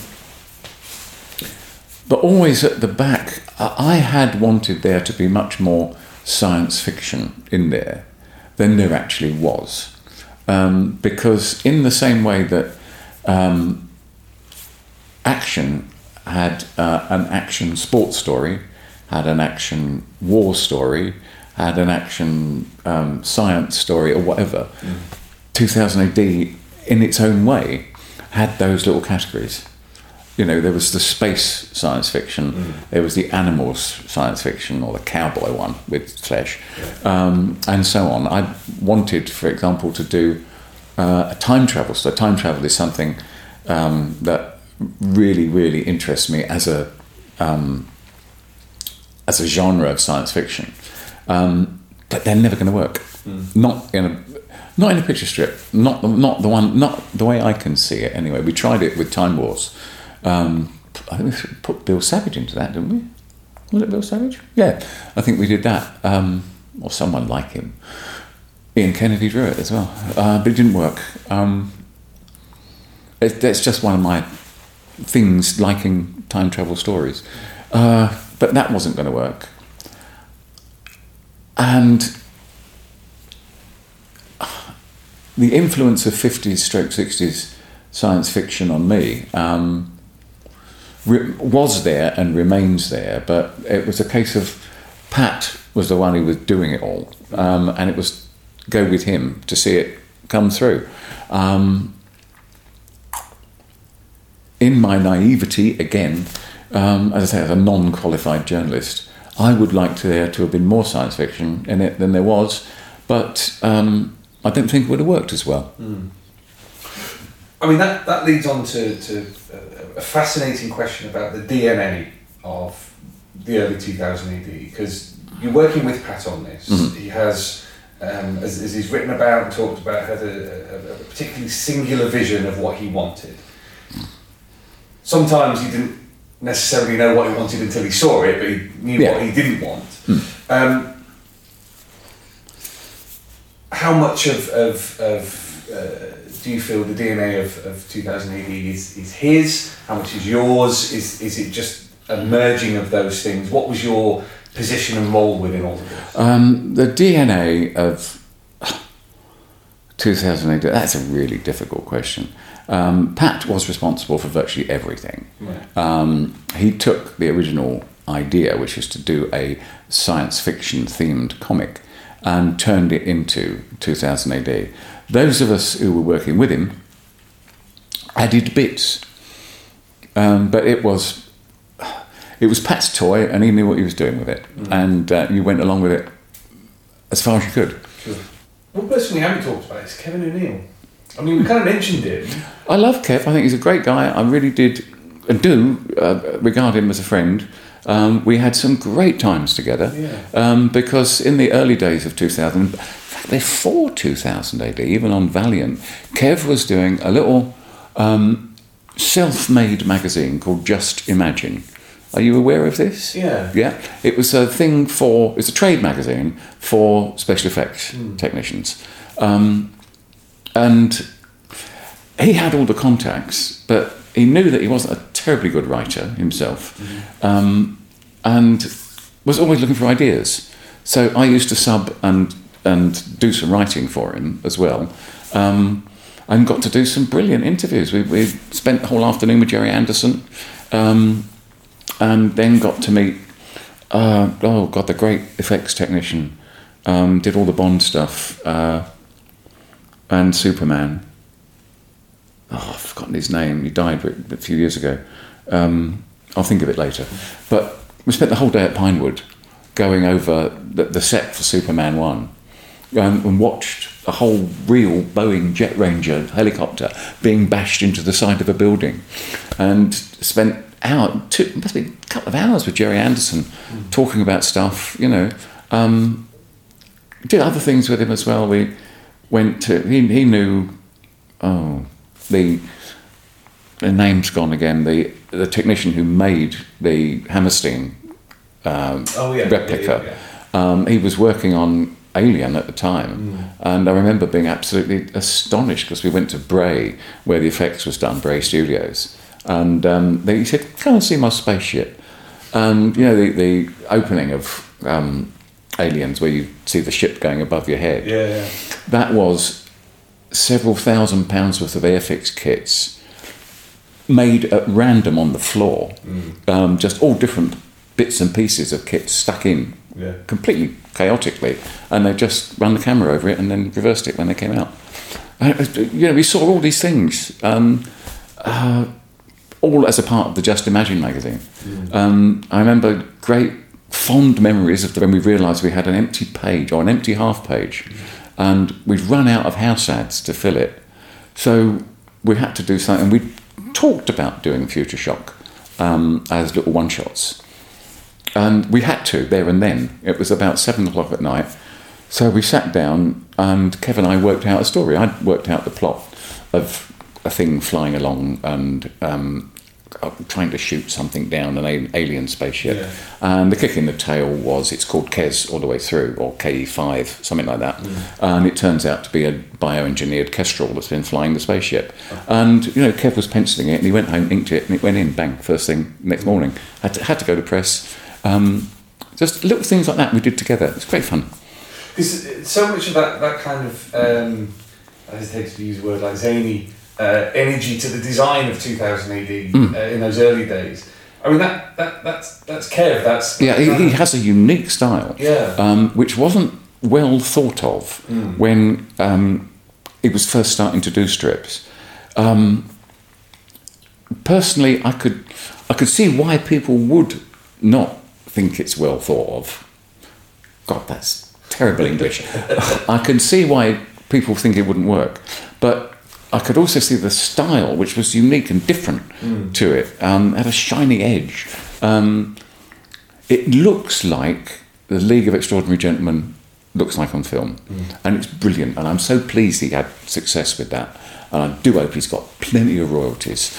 but always at the back, I had wanted there to be much more science fiction in there than there actually was. Um, because in the same way that um, action had uh, an action sports story, had an action war story, had an action um, science story or whatever. Mm. two thousand A D, in its own way, had those little categories. You know, there was the space science fiction, mm. there was the animals science fiction, or the cowboy one with flesh, yeah. um, and so on. I wanted, for example, to do uh, a time travel. So time travel is something um, that really, really interests me as a um, as a genre of science fiction, um, but they're never going to work. Mm. Not in a not in a picture strip. Not not the one. Not the way I can see it. Anyway, we tried it with Time Wars. Um, I think we put Bill Savage into that, didn't we? Was it Bill Savage? Yeah, I think we did that, um, or someone like him. Ian Kennedy drew it as well, uh, but it didn't work. Um, it, it's just one of my things, liking time travel stories, uh, but that wasn't going to work. and the influence of fifties stroke sixties science fiction on me um, re- was there and remains there, but it was a case of Pat was the one who was doing it all, um, and it was go with him to see it come through. Um, in my naivety, again, um, as I say, as a non-qualified journalist, I would like to there to have been more science fiction in it than there was, but um, I don't think it would have worked as well. Mm. I mean, that, that leads on to, to a fascinating question about the D N A of the early two thousand A D, because you're working with Pat on this. Mm-hmm. He has, um, as, as he's written about and talked about, had a, a, a particularly singular vision of what he wanted. Sometimes he didn't necessarily know what he wanted until he saw it, but he knew yeah. what he didn't want. Mm. Um, how much of, of, of uh, do you feel the D N A of, of two thousand A D is, is his? How much is yours? Is, is it just a merging of those things? What was your position and role within all of this? Um, the D N A of two thousand A D, that's a really difficult question. Um, Pat was responsible for virtually everything. Right. Um, he took the original idea, which was to do a science fiction themed comic, and turned it into two thousand A D. Those of us who were working with him added bits, um, but it was it was Pat's toy, and he knew what he was doing with it, mm. and uh, you went along with it as far as you could. Sure. One person we haven't talked about is Kevin O'Neill. I mean, we kind of mentioned him. I love Kev. I think he's a great guy. I really did and do uh, regard him as a friend. Um, we had some great times together, yeah. um, because in the early days of two thousand, in fact, before two thousand A D, even on Valiant, Kev was doing a little um, self-made magazine called Just Imagine. Are you aware of this? Yeah. Yeah. It was a thing for, it's a trade magazine for special effects mm. technicians. Um, and he had all the contacts, but he knew that he wasn't a terribly good writer himself, mm-hmm. um, and was always looking for ideas. So I used to sub and and do some writing for him as well, um, and got to do some brilliant interviews. We, we spent the whole afternoon with Jerry Anderson, um, and then got to meet, uh, oh God, the great effects technician, um, did all the Bond stuff, uh, and Superman. Oh, I've forgotten his name. He died a few years ago. Um, I'll think of it later. But we spent the whole day at Pinewood going over the, the set for Superman one, um, and watched a whole real Boeing Jet Ranger helicopter being bashed into the side of a building, and spent hour, two, must be a couple of hours with Jerry Anderson mm. talking about stuff, you know. Um, did other things with him as well. We went to, he, he knew, oh... The, the name's gone again. The the technician who made the Hammerstein um, oh, yeah. replica. Yeah, yeah, yeah. Um, he was working on Alien at the time, mm. and I remember being absolutely astonished because we went to Bray, where the effects was done, Bray Studios, and um, they, he said, "Come and see my spaceship." And you know the the opening of um, Aliens, where you see the ship going above your head. Yeah, yeah. That was several thousand pounds worth of Airfix kits made at random on the floor, mm. um, just all different bits and pieces of kits stuck in, yeah. completely chaotically, and they just run the camera over it and then reversed it when they came out. And, you know, we saw all these things, um, uh, all as a part of the Just Imagine magazine. Mm. Um, I remember great fond memories of when we realised we had an empty page or an empty half page. Mm. And we'd run out of house ads to fill it. So we had to do something. We talked about doing Future Shock um, as little one-shots. And we had to, there and then. It was about seven o'clock at night. So we sat down and Kev and I worked out a story. I'd worked out the plot of a thing flying along and um, trying to shoot something down, an alien spaceship. Yeah. And the kick in the tail was, it's called Kez all the way through, or K E five, something like that. Mm. And it turns out to be a bioengineered Kestrel that's been flying the spaceship. Oh. And, you know, Kev was penciling it, and he went home, inked it, and it went in, bang, first thing next mm. morning. Had to, had to go to press. Um, just little things like that we did together. It was great fun. Because so much of that, that kind of, um, I hesitate to use a word like zany uh, energy to the design of two thousand A D mm. uh, in those early days. I mean, that, that that's that's Kev. That's yeah. He, he has a unique style, yeah, um, which wasn't well thought of mm. when um, he was first starting to do strips. Um, personally, I could I could see why people would not think it's well thought of. God, that's terrible English. I can see why people think it wouldn't work, but I could also see the style, which was unique and different mm. to it, um, had a shiny edge. Um, it looks like the League of Extraordinary Gentlemen looks like on film, mm. and it's brilliant, and I'm so pleased he had success with that, and I do hope he's got plenty of royalties.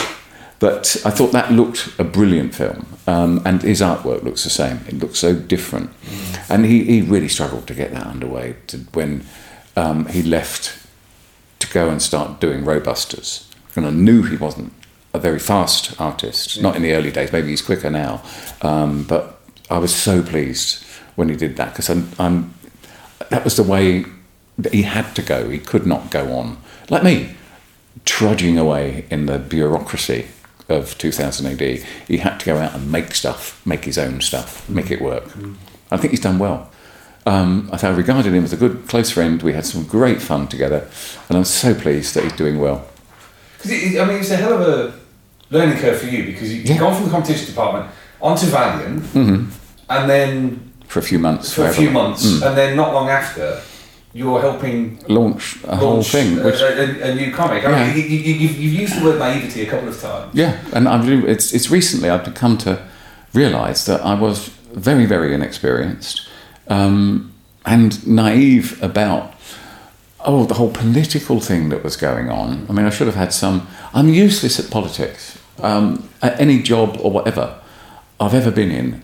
But I thought that looked a brilliant film, um, and his artwork looks the same. It looks so different, mm. and he, he really struggled to get that underway to when um, he left to go and start doing Roadbusters. And I knew he wasn't a very fast artist, yeah. not in the early days. Maybe he's quicker now, um, but I was so pleased when he did that, because I'm, I'm, that was the way that he had to go. He could not go on, like me, trudging away in the bureaucracy of two thousand A D. He had to go out and make stuff, make his own stuff, make it work. Mm. I think he's done well. Um, I regarded him as a good close friend. We had some great fun together, and I'm so pleased that he's doing well. Because I mean, it's a hell of a learning curve for you, because you've yeah. gone from the competition department onto Valiant, mm-hmm. and then for a few months, for forever. a few months, mm. and then not long after, you're helping launch a launch whole thing, a, which, a, a new comic. I yeah. mean, you, you, you've, you've used the word naivety a couple of times. Yeah, and I've, it's it's recently I've come to realise that I was very, very inexperienced. Um, and naive about oh the whole political thing that was going on. I mean, I should have had some. I'm useless at politics. Um, at any job or whatever I've ever been in,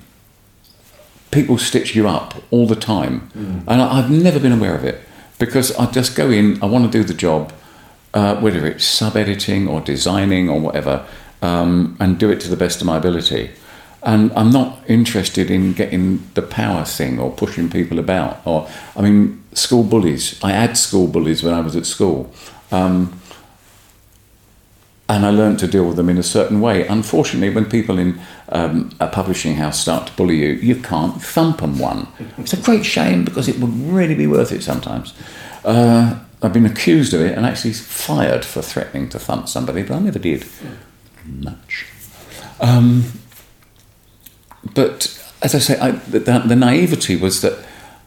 people stitch you up all the time, mm. and I, I've never been aware of it, because I just go in. I want to do the job, uh, whether it's sub-editing or designing or whatever, um, and do it to the best of my ability. And I'm not interested in getting the power thing or pushing people about. Or, I mean, school bullies. I had school bullies when I was at school. Um, and I learned to deal with them in a certain way. Unfortunately, when people in um, a publishing house start to bully you, you can't thump them one. It's a great shame, because it would really be worth it sometimes. Uh, I've been accused of it and actually fired for threatening to thump somebody, but I never did. Much. Um... But as I say, I, the, the naivety was that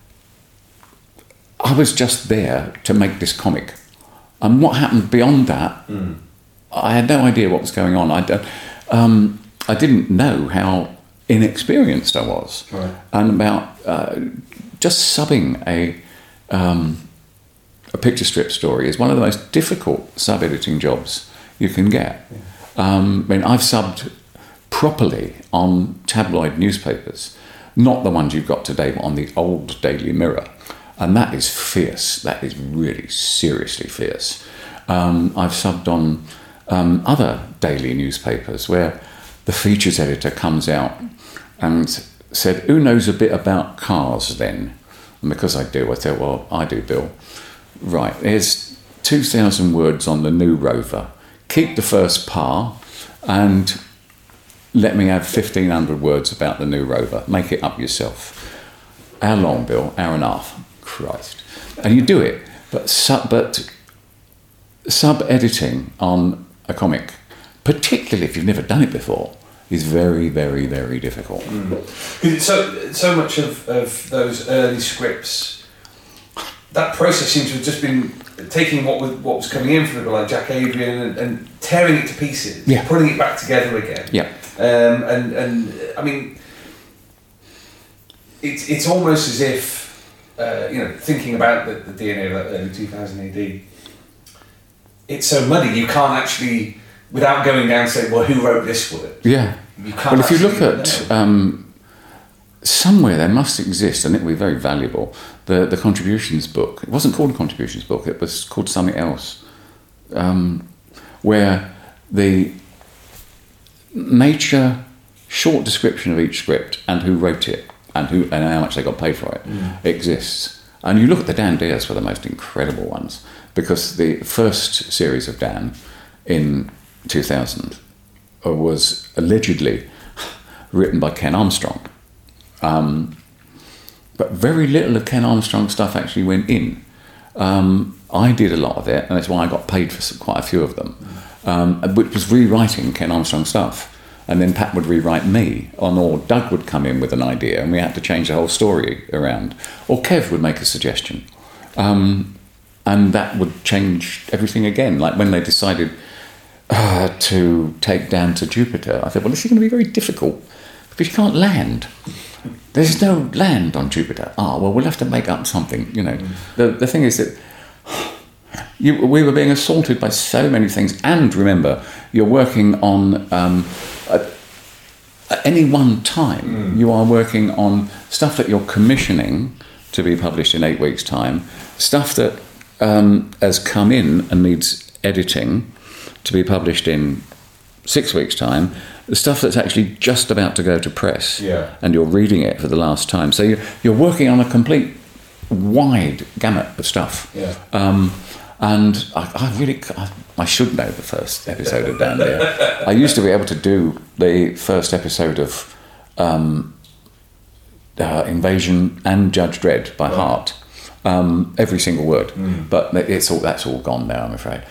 I was just there to make this comic, and what happened beyond that, mm. I had no idea what was going on. I, um, I didn't know how inexperienced I was, right. and about uh, just subbing a um, a picture strip story is one of the most difficult sub-editing jobs you can get. Yeah. Um, I mean, I've subbed properly on tabloid newspapers, not the ones you've got today, but on the old Daily Mirror, and that is fierce. That is really seriously fierce. Um, I've subbed on um, other daily newspapers where the features editor comes out and said, "Who knows a bit about cars then?" And because I do, I said, "Well, I do, Bill." Right, there's two thousand words on the new Rover. Keep the first par and let me have fifteen hundred words about the new Rover. Make it up yourself. How long, Bill? Hour and a half. Christ. And you do it. But sub, but sub-editing on a comic, particularly if you've never done it before, is very, very, very difficult. Mm. So, so much of, of those early scripts, that process seems to have just been taking what was, what was coming in from people like Jack Adrian and, and tearing it to pieces, yeah. putting it back together again. Yeah. Um, and, and I mean, it's it's almost as if, uh, you know, thinking about the, the D N A of that early two thousand A D, it's so muddy you can't actually, without going down, say, well, who wrote this word? Yeah. You can't. Well, if you look at um, somewhere, there must exist, and it would be very valuable. The the contributions book. It wasn't called a contributions book. It was called something else, um, where the nature short description of each script and who wrote it and who and how much they got paid for it mm. exists. And you look at the Dan Deers were the most incredible ones, because the first series of Dan in two thousand was allegedly written by Ken Armstrong. Um, but very little of Ken Armstrong's stuff actually went in. Um, I did a lot of it, and that's why I got paid for some, quite a few of them, um, which was rewriting Ken Armstrong stuff. And then Pat would rewrite me, on, or Doug would come in with an idea, and we had to change the whole story around. Or Kev would make a suggestion. Um, and that would change everything again. Like when they decided uh, to take Dan to Jupiter, I thought, well, this is going to be very difficult, because you can't land. There's no land on Jupiter. Ah, well, we'll have to make up something, you know. Mm. The, the thing is that you, we were being assaulted by so many things. And remember, you're working on... Um, At, at any one time, mm. you are working on stuff that you're commissioning to be published in eight weeks' time, stuff that um, has come in and needs editing to be published in six weeks' time, the stuff that's actually just about to go to press, yeah. and you're reading it for the last time. So you're, you're working on a complete wide gamut of stuff. Yeah. Um, And I, I really, I, I should know the first episode of Dan Dare. I used to be able to do the first episode of um, uh, Invasion and Judge Dredd by right. heart, um, every single word. Mm. But it's all that's all gone now, I'm afraid.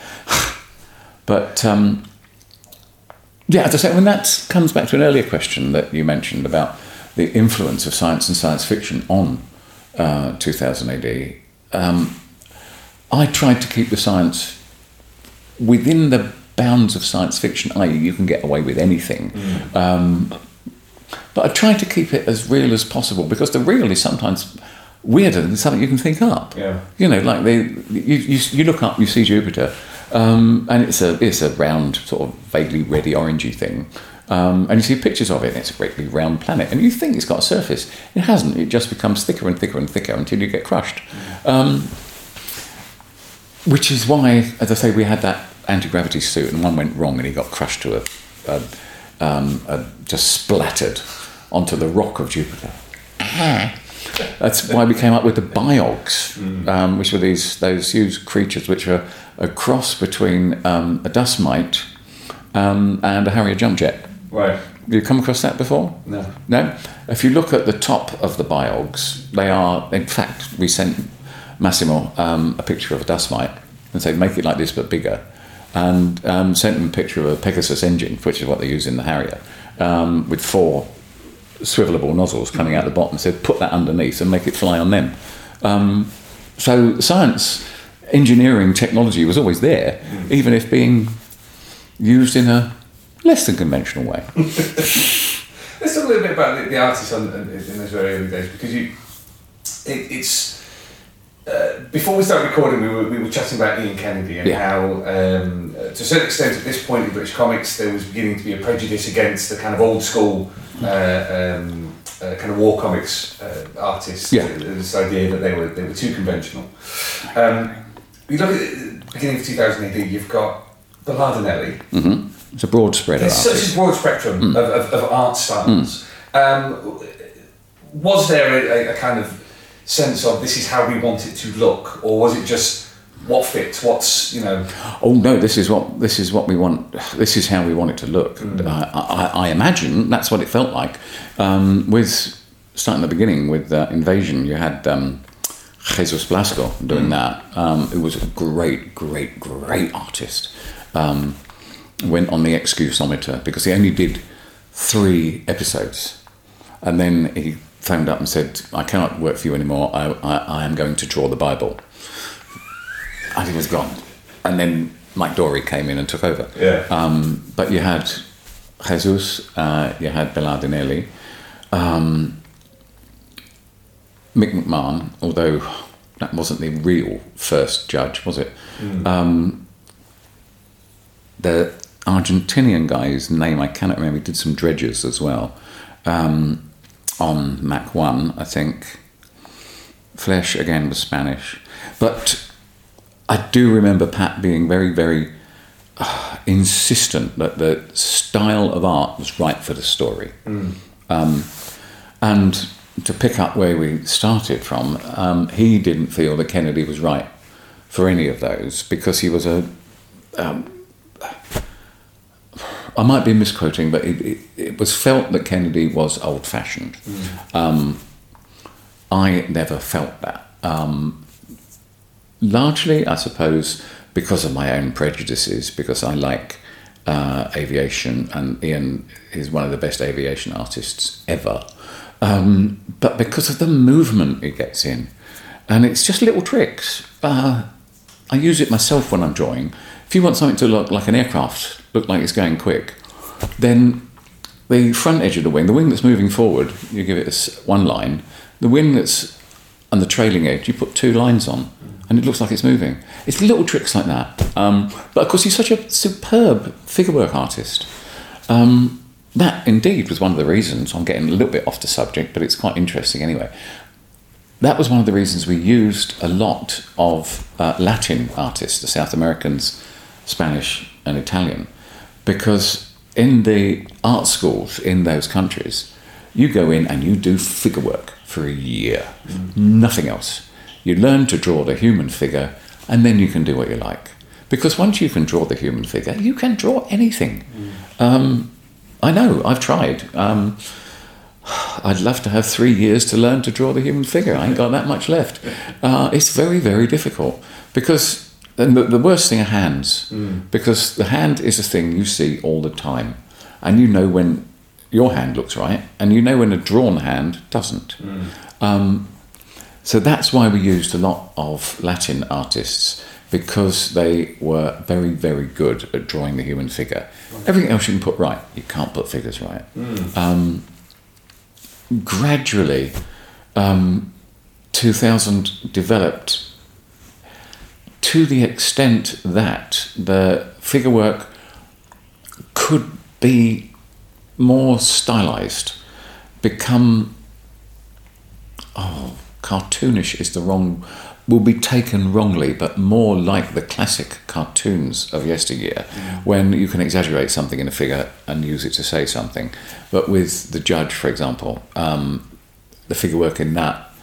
But um, yeah, as I say, when that comes back to an earlier question that you mentioned about the influence of science and science fiction on uh, two thousand A D. Um, I tried to keep the science within the bounds of science fiction, that is you can get away with anything. Mm. Um, but I tried to keep it as real as possible, because the real is sometimes weirder than something you can think up. Yeah. You know, like they, you, you, you look up, you see Jupiter, um, and it's a it's a round, sort of vaguely reddy orangey thing. Um, and you see pictures of it, and it's a great big round planet, and you think it's got a surface. It hasn't. It just becomes thicker and thicker and thicker until you get crushed. Mm. Um, Which is why, as I say, we had that anti-gravity suit, and one went wrong, and he got crushed to a, a, um, a just splattered onto the rock of Jupiter. That's why we came up with the biogs, mm. um, which were these those huge creatures, which are a cross between um, a dust mite um, and a Harrier jump jet. Right. Have you come across that before? No. No. If you look at the top of the biogs, they are. In fact, we sent Massimo um, a picture of a dust mite and said, make it like this but bigger, and um, sent him a picture of a Pegasus engine, which is what they use in the Harrier, um, with four swivelable nozzles coming out the bottom, said put that underneath and make it fly on them. Um, so science, engineering, technology was always there, mm. even if being used in a less than conventional way. Let's talk a little bit about the, the artists on, in those very early days, because you, it, it's Uh, before we started recording, we were we were chatting about Ian Kennedy and yeah. how, um, uh, to a certain extent, at this point in British comics, there was beginning to be a prejudice against the kind of old school uh, um, uh, kind of war comics uh, artists. Yeah. Uh, this idea that they were they were too conventional. Um, you look at the beginning of two thousand A D. You've got Bellardinelli. Mm-hmm. It's a broad spread. There's of such artists. a broad spectrum mm. of, of, of art styles. Mm. Um, was there a, a kind of sense of this is how we want it to look, or was it just what fits? What's you know? Oh no, this is what this is what we want. This is how we want it to look. Mm. I, I, I imagine that's what it felt like. Um, with starting at the beginning with uh, Invasion, you had um, Jesus Blasco doing mm. that. Um, who was a great, great, great artist. Um, went on the excusometer because he only did three episodes, and then he phoned up and said, I cannot work for you anymore, I, I, I am going to draw the Bible. And he was gone. And then Mike Dory came in and took over. Yeah. Um, but you had Jesus, uh, you had Bellardinelli, um, Mick McMahon, although that wasn't the real first judge, was it? Mm. Um, the Argentinian guy, whose name I cannot remember, he did some dredges as well. Um, on Mac one, I think. Flesh, again, was Spanish. But I do remember Pat being very, very uh, insistent that the style of art was right for the story. Mm. Um, and to pick up where we started from, um, he didn't feel that Kennedy was right for any of those because he was a. Um, I might be misquoting, but it, it, it was felt that Kennedy was old-fashioned. Mm. Um, I never felt that. Um, largely, I suppose, because of my own prejudices, because I like uh, aviation, and Ian is one of the best aviation artists ever. Um, but because of the movement it gets in. And it's just little tricks. Uh, I use it myself when I'm drawing. If you want something to look like an aircraft, look like it's going quick, then the front edge of the wing, the wing that's moving forward, you give it a, one line. The wing that's on the trailing edge, you put two lines on, and it looks like it's moving. It's little tricks like that. Um, but of course, he's such a superb figurework artist. Um, that indeed was one of the reasons. I'm getting a little bit off the subject, but it's quite interesting anyway. That was one of the reasons we used a lot of uh, Latin artists, the South Americans, Spanish and Italian, because in the art schools in those countries, you go in and you do figure work for a year, mm. nothing else. You learn to draw the human figure, and then you can do what you like. Because once you can draw the human figure, you can draw anything. Mm. Um, I know, I've tried. Um, I'd love to have three years to learn to draw the human figure. I ain't got that much left. Uh, it's very, very difficult. Because and the, the worst thing are hands. Mm. Because the hand is a thing you see all the time. And you know when your hand looks right, and you know when a drawn hand doesn't. Mm. Um, so that's why we used a lot of Latin artists, because they were very, very good at drawing the human figure. Right. Everything else you can put right. You can't put figures right. Mm. Um, gradually, um, two thousand developed to the extent that the figure work could be more stylized, become, oh, cartoonish is the wrong, will be taken wrongly, but more like the classic cartoons of yesteryear, mm. when you can exaggerate something in a figure and use it to say something. But with The Judge, for example, um, the figure work in that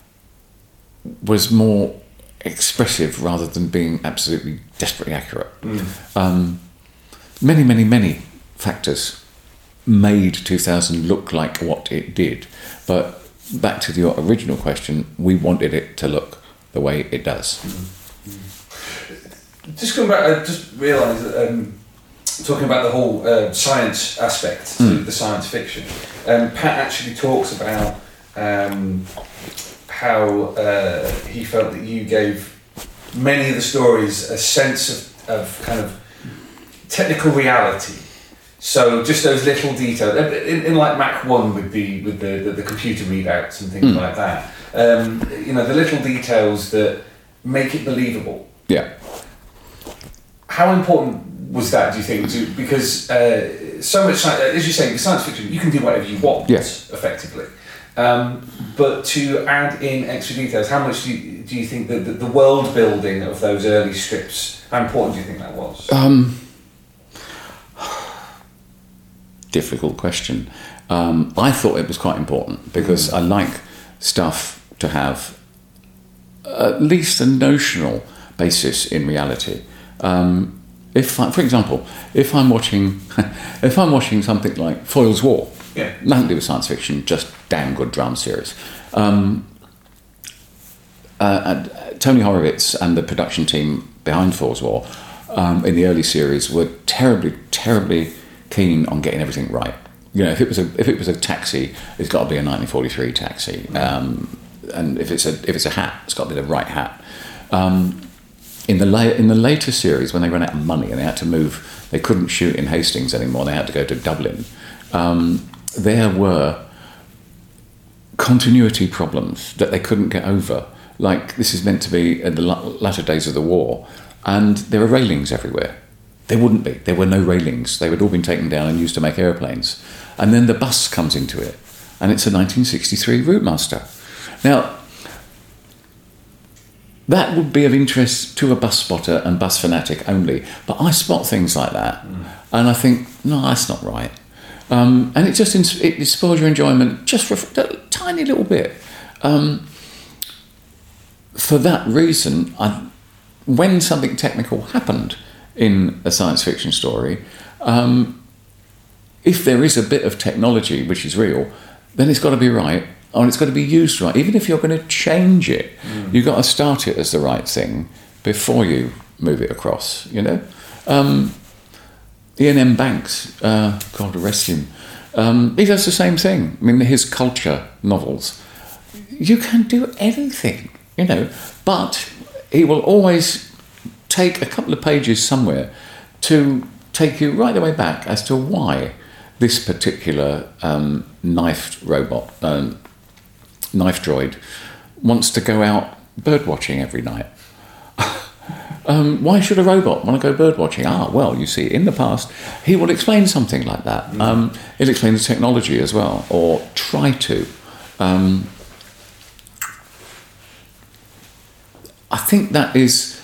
was more expressive rather than being absolutely desperately accurate. Mm. Um, many, many, many factors made two thousand look like what it did. But back to your original question, we wanted it to look the way it does. Mm-hmm. Just coming back, I just realised that um, talking about the whole uh, science aspect to mm. the science fiction, um, Pat actually talks about um, how uh, he felt that you gave many of the stories a sense of, of kind of technical reality. So just those little details, in, in like Mach one with the with the, the, the computer readouts and things mm. like that. Um, you know, the little details that make it believable. Yeah. How important was that, do you think? To, because uh, so much, as you say, with science fiction, you can do whatever you want, yes. effectively. Um, but to add in extra details, how much do you, do you think that the, the world building of those early strips, how important do you think that was? Um, difficult question. Um, I thought it was quite important because mm. I like stuff to have at least a notional basis in reality. Um, if, I, for example, if I'm watching, if I'm watching something like Foyle's War, yeah. nothing to do with science fiction, just damn good drama series. Um, uh, and Tony Horowitz and the production team behind Foyle's War um, in the early series were terribly, terribly keen on getting everything right. You know, if it was a if it was a taxi, it's got to be a nineteen forty-three taxi. Um, and if it's a if it's a hat, it's got to be the right hat. Um, in the la- in the later series, when they ran out of money and they had to move, they couldn't shoot in Hastings anymore. They had to go to Dublin. Um, there were continuity problems that they couldn't get over. Like, this is meant to be in the latter days of the war, and there are railings everywhere. There wouldn't be. There were no railings. They had all been taken down and used to make aeroplanes. And then the bus comes into it, and it's a nineteen sixty-three Routemaster. Now, that would be of interest to a bus spotter and bus fanatic only, but I spot things like that, mm. and I think, no, that's not right. Um, and it just it spoils your enjoyment just for a tiny tiny little bit. Um, for that reason, I, when something technical happened in a science fiction story, um, if there is a bit of technology which is real, then it's got to be right, and it's got to be used right. Even if you're going to change it, mm. you've got to start it as the right thing before you move it across, you know? Um, Ian M. Banks, uh, God rest him, um, he does the same thing. I mean, his culture novels, you can do anything, you know, but he will always take a couple of pages somewhere to take you right the way back as to why this particular um, knife robot, um, knife droid, wants to go out bird watching every night. um, why should a robot want to go bird watching? Ah, well, you see, in the past, he will explain something like that. Mm. Um, he'll explain the technology as well, or try to. Um, I think that is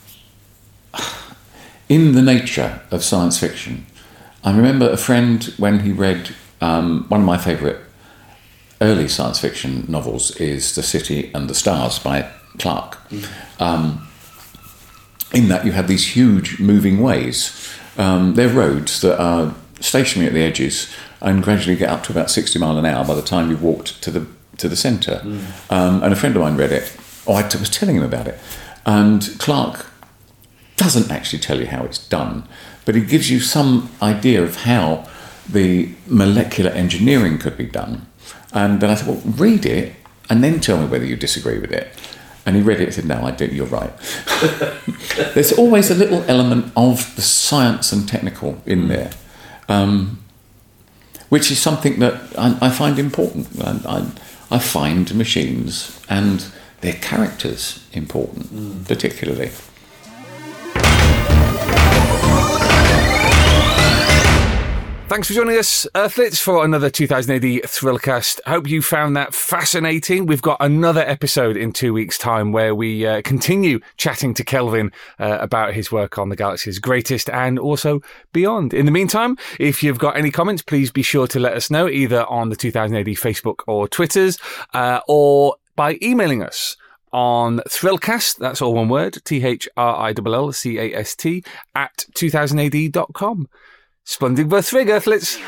in the nature of science fiction. I remember a friend when he read um, one of my favourite early science fiction novels is The City and the Stars by Clarke. Mm. Um, in that you have these huge moving ways. Um, they're roads that are stationary at the edges and gradually get up to about sixty mile an hour by the time you've walked to the to the centre. Mm. Um, and a friend of mine read it. Oh, I was telling him about it. And Clarke doesn't actually tell you how it's done, but he gives you some idea of how the molecular engineering could be done. And then I said, well, read it and then tell me whether you disagree with it. And he read it and said, no, I do, you're right. There's always a little element of the science and technical in there, um, which is something that I, I find important. I, I, I find machines and their characters important, mm. particularly. Thanks for joining us, Earthlets, for another two thousand A D Thrillcast. Hope you found that fascinating. We've got another episode in two weeks' time where we uh, continue chatting to Kelvin uh, about his work on the Galaxy's Greatest and also beyond. In the meantime, if you've got any comments, please be sure to let us know either on the two thousand A D Facebook or Twitters, uh, or by emailing us on Thrillcast, that's all one word, T H R I L L C A S T, at two thousand A D dot com. Splendid birth frig, Earthlets.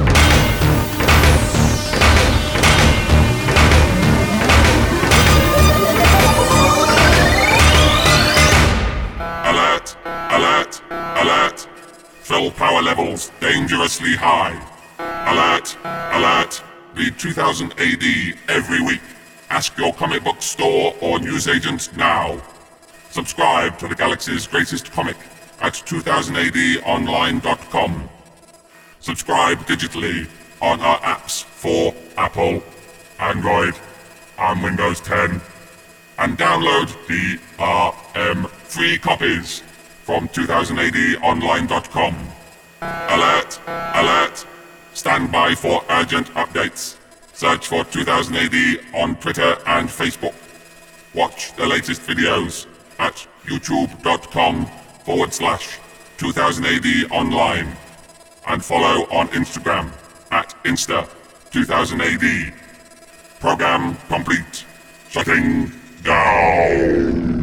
Alert! Alert! Alert! Thrill power levels dangerously high. Alert! Alert! Read two thousand A D every week. Ask your comic book store or newsagent now. Subscribe to the Galaxy's Greatest Comic at two thousand A D online dot com. Subscribe digitally on our apps for Apple, Android, and Windows ten. And download D R M free copies from two thousand A D online dot com. Alert! Alert! Stand by for urgent updates. Search for two thousand A D on Twitter and Facebook. Watch the latest videos at youtube.com forward slash 2000AD online. And follow on Instagram at Insta two thousand A D. Program complete. Shutting down.